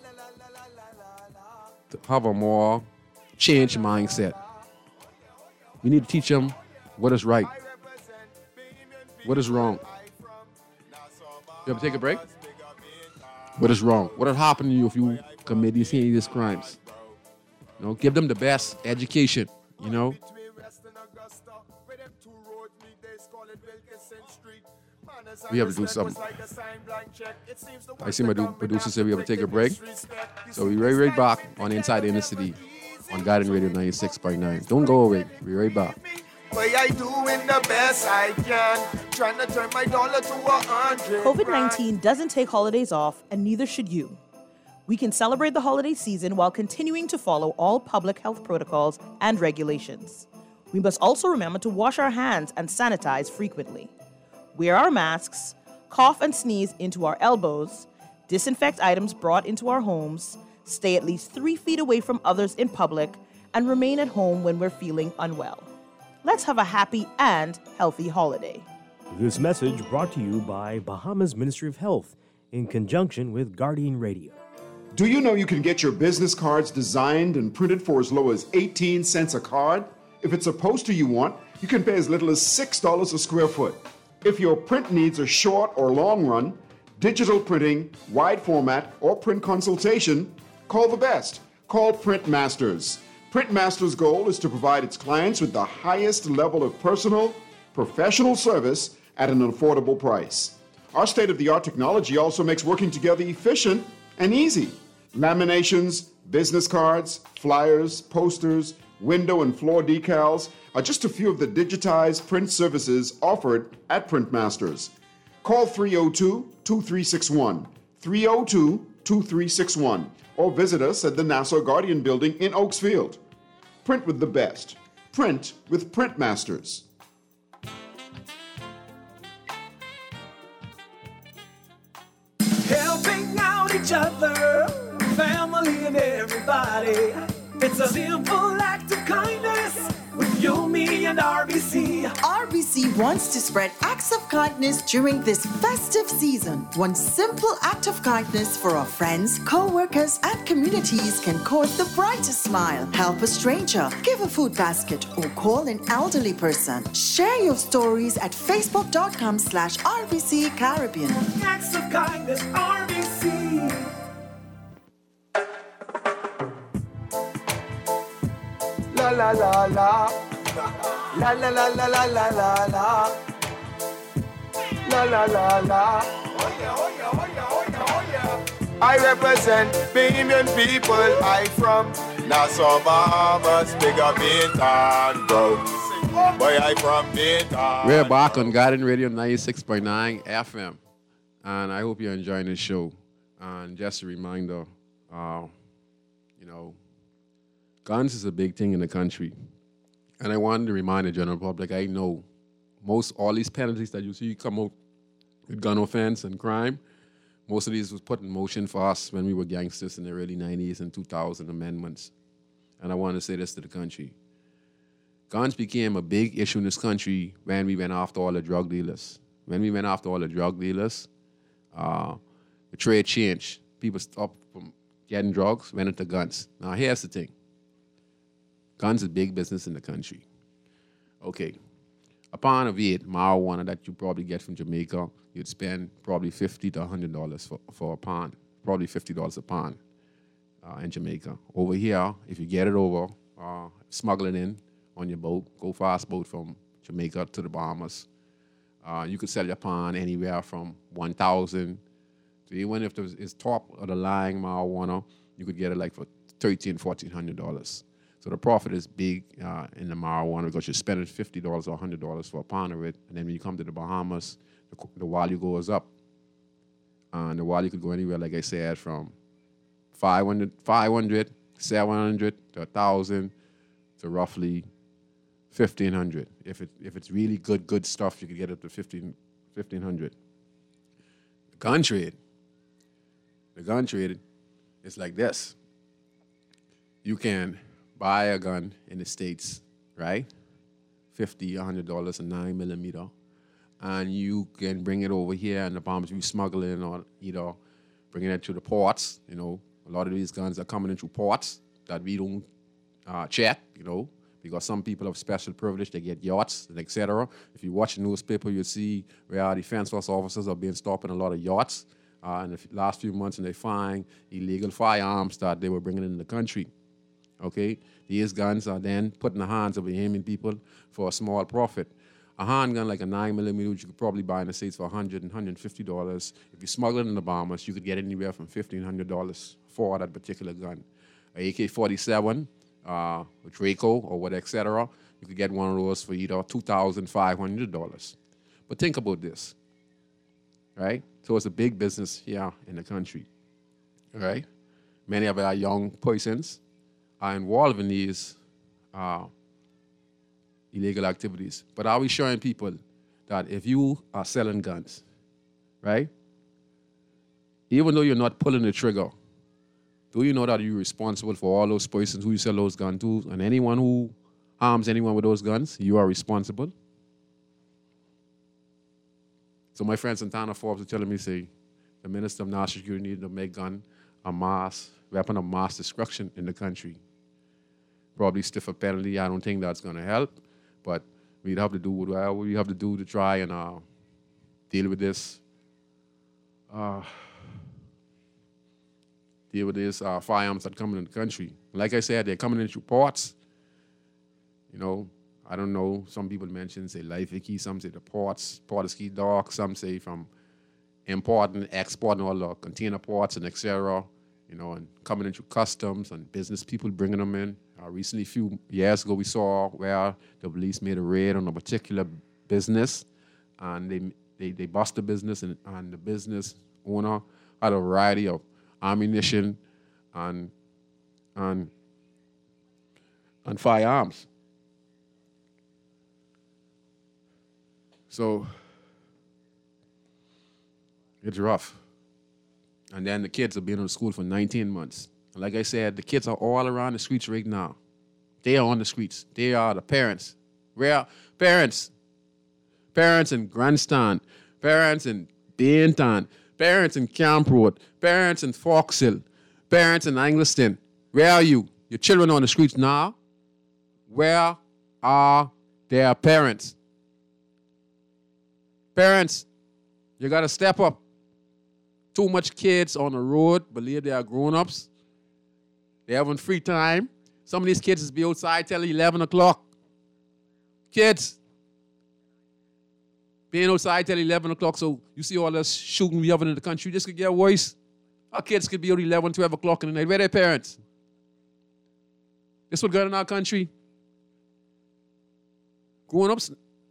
to have a more changed mindset. We need to teach them what is right, what is wrong. You ever take a break? What is wrong? What will happen to you if you commit these crimes? You know, give them the best education, you know. We have to do something. I see my producer say we have to take a break. So we'll be right back on Inside the Inner City on Guardian Radio 96.9. Don't go away. We'll be right back. Way I doing the best I can, trying to turn my dollar to 100. COVID-19 doesn't take holidays off, and neither should you. We can celebrate the holiday season while continuing to follow all public health protocols and regulations. We must also remember to wash our hands and sanitize frequently. Wear our masks, cough and sneeze into our elbows, disinfect items brought into our homes, stay at least 3 feet away from others in public, and remain at home when we're feeling unwell. Let's have a happy and healthy holiday. This message brought to you by Bahamas Ministry of Health in conjunction with Guardian Radio. Do you know you can get your business cards designed and printed for as low as 18 cents a card? If it's a poster you want, you can pay as little as $6 a square foot. If your print needs are short or long run, Digital printing, wide format, or print consultation, call the best. Call Print Masters. Print Masters' goal is to provide its clients with the highest level of personal, professional service at an affordable price. Our state-of-the-art technology also makes working together efficient and easy. Laminations, business cards, flyers, posters, window and floor decals are just a few of the digitized print services offered at Print Masters. Call 302-2361, 302-2361, or visit us at the Nassau Guardian Building in Oaksfield. Print with the best. Print with Print Masters. Helping out each other, family and everybody. It's a simple act of kindness with you, me, and RBC. RBC wants to spread acts of kindness during this festive season. One simple act of kindness for our friends, co-workers, and communities can cause the brightest smile. Help a stranger, give a food basket, or call an elderly person. Share your stories at facebook.com/RBC Caribbean. Acts of kindness, RBC. La la la la. La la la la la la la la. La la la la. Oh yeah, oh yeah, oh yeah, oh yeah, oh yeah. I represent Bahamian people. I from Nassau, Bahamas, big up Bintan, bro. Boy, I from Bintan. We're back on Garden Radio 96.9 FM, and I hope you're enjoying the show. And just a reminder, guns is a big thing in the country. And I wanted to remind the general public, I know all these penalties that you see come out with gun offense and crime, most of these was put in motion for us when we were gangsters in the early 90s and 2000 amendments. And I want to say this to the country. Guns became a big issue in this country when we went after all the drug dealers. When we went after all the drug dealers, the trade changed. People stopped from getting drugs, went into guns. Now, here's the thing. Guns is big business in the country. Okay. A pound of weed, marijuana that you probably get from Jamaica, you'd spend probably $50 to $100 for a pound. Probably $50 a pound in Jamaica. Over here, if you get it over, smuggle it in on your boat, go fast boat from Jamaica to the Bahamas, you could sell your pound anywhere from $1,000 to even if it's top of the line marijuana, you could get it like for $1,300, $1,400. So the profit is big in the marijuana because you're spending $50 or $100 for a pound of it. And then when you come to the Bahamas, the value goes up. And the value could go anywhere, like I said, from 500, 700 to 1,000 to roughly 1,500. If it's really good stuff, you could get up to 1,500. The gun trade is like this. You can buy a gun in the States, right? $50, $100, a 9mm. And you can bring it over here in the Bahamas. You smuggle it in or either bringing it to the ports. A lot of these guns are coming in through ports that we don't check, because some people have special privilege. They get yachts, etc. If you watch the newspaper, you'll see where our defense force officers have been stopping a lot of yachts in the last few months, and they find illegal firearms that they were bringing in the country. Okay, these guns are then put in the hands of Bahamian people for a small profit. A handgun like a 9mm, which you could probably buy in the States for $100 and $150. If you smuggle it in the Bahamas, you could get anywhere from $1,500 for that particular gun. A AK-47, a Draco, or what, etc. You could get one of those for either $2,500. But think about this, right? So it's a big business here in the country, right? Many of our young persons are involved in these illegal activities. But are we showing people that if you are selling guns, right, even though you're not pulling the trigger, do you know that you're responsible for all those persons who you sell those guns to, and anyone who harms anyone with those guns, you are responsible? So my friend Santana Forbes was telling me, say, the Minister of National Security needed to make gun a weapon of mass destruction in the country. Probably stiffer penalty. I don't think that's going to help, but we'd have to do whatever we have to do to try and deal with this deal with these firearms that come in the country. Like I said, they're coming in through ports. You know, I don't know. Some people mention, say, Life Key. Some say the ports, Portuguese dock. Some say from importing, exporting all the container ports and etc. You know, and coming into customs and business people bringing them in. Recently, a few years ago, we saw where the police made a raid on a particular business, and they bust the business, and the business owner had a variety of ammunition and firearms. So it's rough. And then the kids have been in school for 19 months. And like I said, the kids are all around the streets right now. They are on the streets. They are the parents. Where parents? Parents in Grandstand, parents in Bainton, parents in Camp Road, parents in Fox Hill, parents in Angliston. Where are you? Your children on the streets now? Where are their parents? Parents, you got to step up. Too much kids on the road believe they are grown-ups. They're having free time. Some of these kids is be outside till 11 o'clock. Kids being outside till 11 o'clock, so you see all this shooting we having in the country, this could get worse. Our kids could be out 11, 12 o'clock in the night. Where are their parents? This what going on in our country. Grown-ups,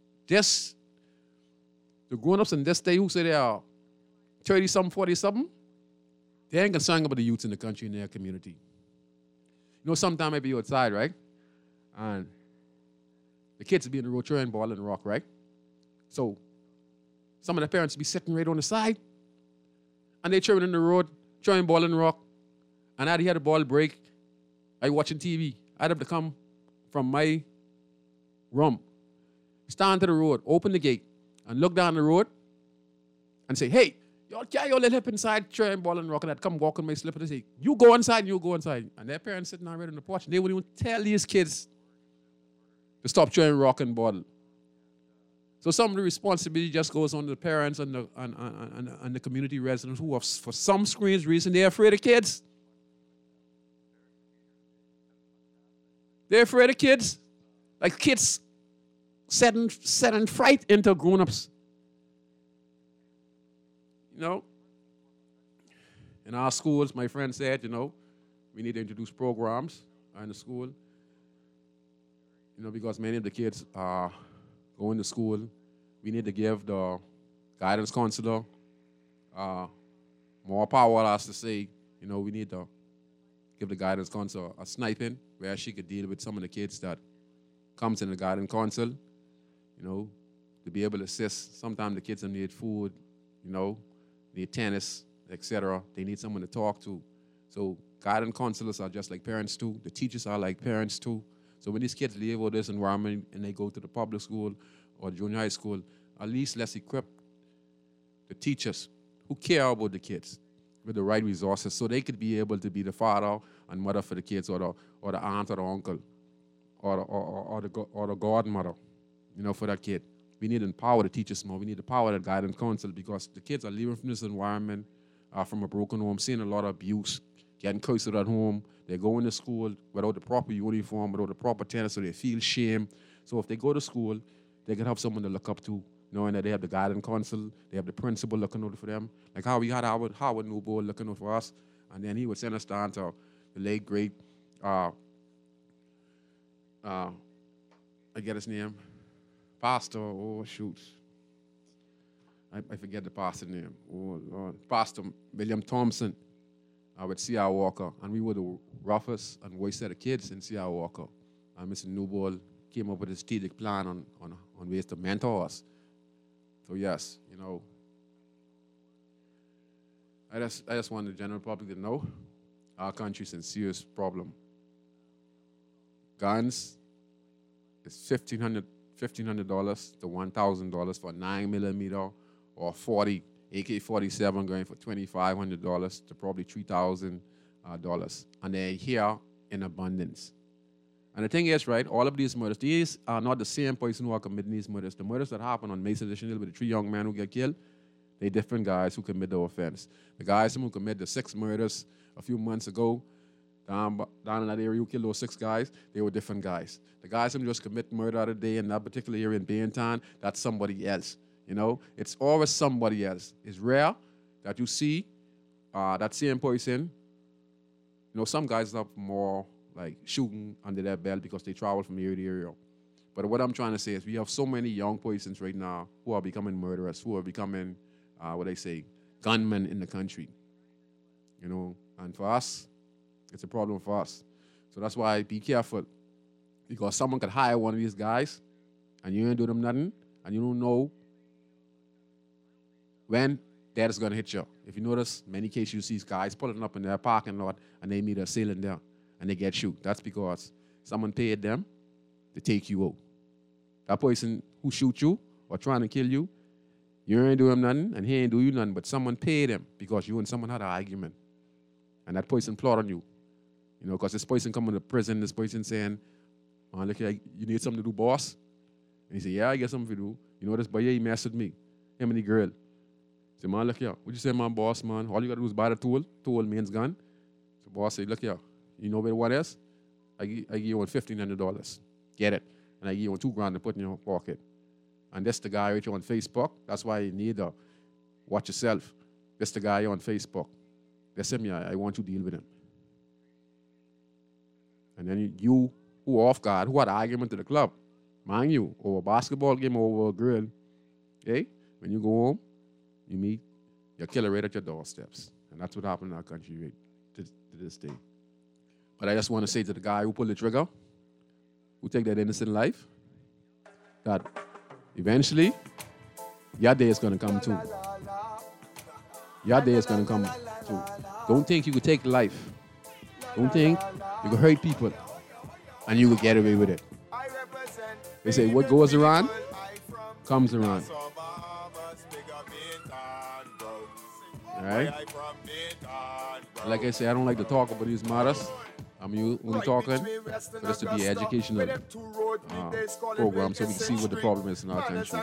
the grown-ups in this day who say they are 30-something, 40-something, they ain't concerned about the youths in the country and their community. You know, sometimes I be outside, right? And the kids will be in the road throwing ball and rock, right? So some of the parents be sitting right on the side, and they throwing in the road, throwing ball and rock. And I'd hear the ball break. I watching TV. I'd have to come from my room, stand to the road, open the gate, and look down the road and say, hey, y'all carry your little hip inside, throwing ball and rock, and I'd come walk on my slipper and say, you go inside and you go inside. And their parents sitting out right on the porch, and they wouldn't even tell these kids to stop throwing rock and ball. So some of the responsibility just goes on to the parents and the community residents who, for some strange reason, they're afraid of kids. They're afraid of kids. Like kids setting fright into grown-ups. You know? In our schools, my friend said, you know, we need to introduce programs in the school. You know, because many of the kids are going to school. We need to give the guidance counselor more power, as to say, you know, we need to give the guidance counselor a sniping where she could deal with some of the kids that comes in the guidance council, you know, to be able to assist. Sometimes the kids need food, you know, need tennis, etc. They need someone to talk to. So guidance counselors are just like parents too. The teachers are like parents too. So when these kids leave all this environment and they go to the public school or junior high school, at least let's equip the teachers who care about the kids with the right resources so they could be able to be the father and mother for the kids, or the aunt or the uncle or the godmother, you know, for that kid. We need to empower the teachers more. We need to empower the guidance council, because the kids are leaving from this environment, from a broken home, seeing a lot of abuse, getting cursed at home. They're going to school without the proper uniform, without the proper tennis, so they feel shame. So if they go to school, they can have someone to look up to, knowing that they have the guidance council, they have the principal looking out for them. Like how we had Howard Newbold looking out for us, and then he would send us down to the late, great, I get his name, Pastor, oh shoot, I forget the pastor name, oh Lord, Pastor William Thompson with C.R. Walker, and we were the roughest and worst set of kids in C.R. Walker. And Mr. Newbold came up with a strategic plan on ways to mentor us. So yes, you know, I just want the general public to know our country's in serious problem. Guns is $1,500 to $1,000 for a 9mm or 40 AK-47 going for $2,500 to probably $3,000, and they're here in abundance. And the thing is, right, all of these murders, these are not the same person who are committing these murders. The murders that happened on Mason Additional with the 3 young men who get killed, They different guys who commit the offense. The guys who committed the 6 murders a few months ago, down in that area who killed those 6 guys, they were different guys. The guys who just commit murder the other day in that particular area in Baintown, that's somebody else. You know, it's always somebody else. It's rare that you see that same person. You know, some guys have more like shooting under their belt because they travel from area to area. But what I'm trying to say is we have so many young persons right now who are becoming murderers, who are becoming, gunmen in the country. You know, and for us, it's a problem for us. So that's why be careful. Because someone could hire one of these guys and you ain't do them nothing and you don't know when that is going to hit you. If you notice, many cases you see guys pulling up in their parking lot and they meet a assailant there and they get shoot. That's because someone paid them to take you out. That person who shoot you or trying to kill you, you ain't doing nothing and he ain't do you nothing, but someone paid him because you and someone had an argument. And that person plot on you. You know, because this person coming to prison, this person saying, oh, look here, you need something to do, boss? And he said, yeah, I got something to do. You know this boy, yeah, he messed with me. Him and the girl. I said, man, look here. What you say, man, boss, man? All you got to do is buy the tool. Tool means gun. So boss said, look here. You know what it is? I give you $1,500. Get it. And I give you $2,000 to put in your pocket. And that's the guy right here on Facebook. That's why you need to watch yourself. That's the guy on Facebook. That's him, yeah. I want you to deal with him. And then you who are off guard, who had an argument to the club, mind you, over a basketball game or over a grill, okay? When you go home, you meet your killer right at your doorsteps. And that's what happened in our country right to this day. But I just want to say to the guy who pulled the trigger, who take that innocent life, that eventually, your day is going to come too. Your day is going to come too. Don't think you could take life. Don't think you could hurt people and you will get away with it. They say what goes around comes around. All right? Like I say, I don't like to talk about these matters. I'm only talking for this to be an educational program so we can see what the problem is in our country.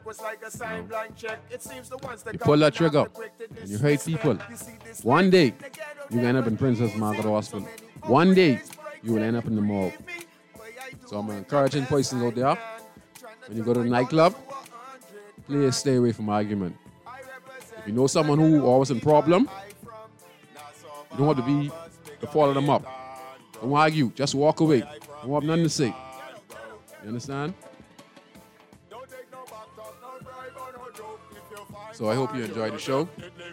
You pull that trigger and you hurt people. One day, you will end up in Princess Margaret Hospital. One day, you will end up in the morgue. So I'm encouraging persons out there, when you go to the nightclub, please stay away from argument. If you know someone who always in problem, you don't have to be to follow them up. Don't argue. Just walk away. Don't have nothing to say. You understand? So I hope you enjoyed the show.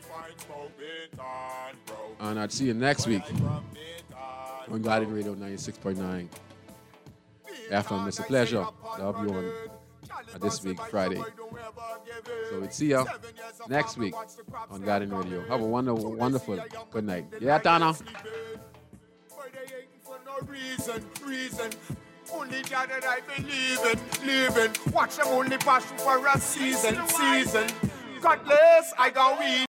And I'll see you next week on Guardian Radio 96.9. FM, it's a pleasure to have you on this week, Friday. So we'll see you next week on Guardian Radio. Have a wonderful good night. Yeah, Tana. Reason. Only God that I believe in. Watch them only pass for a season. Godless, I got weed.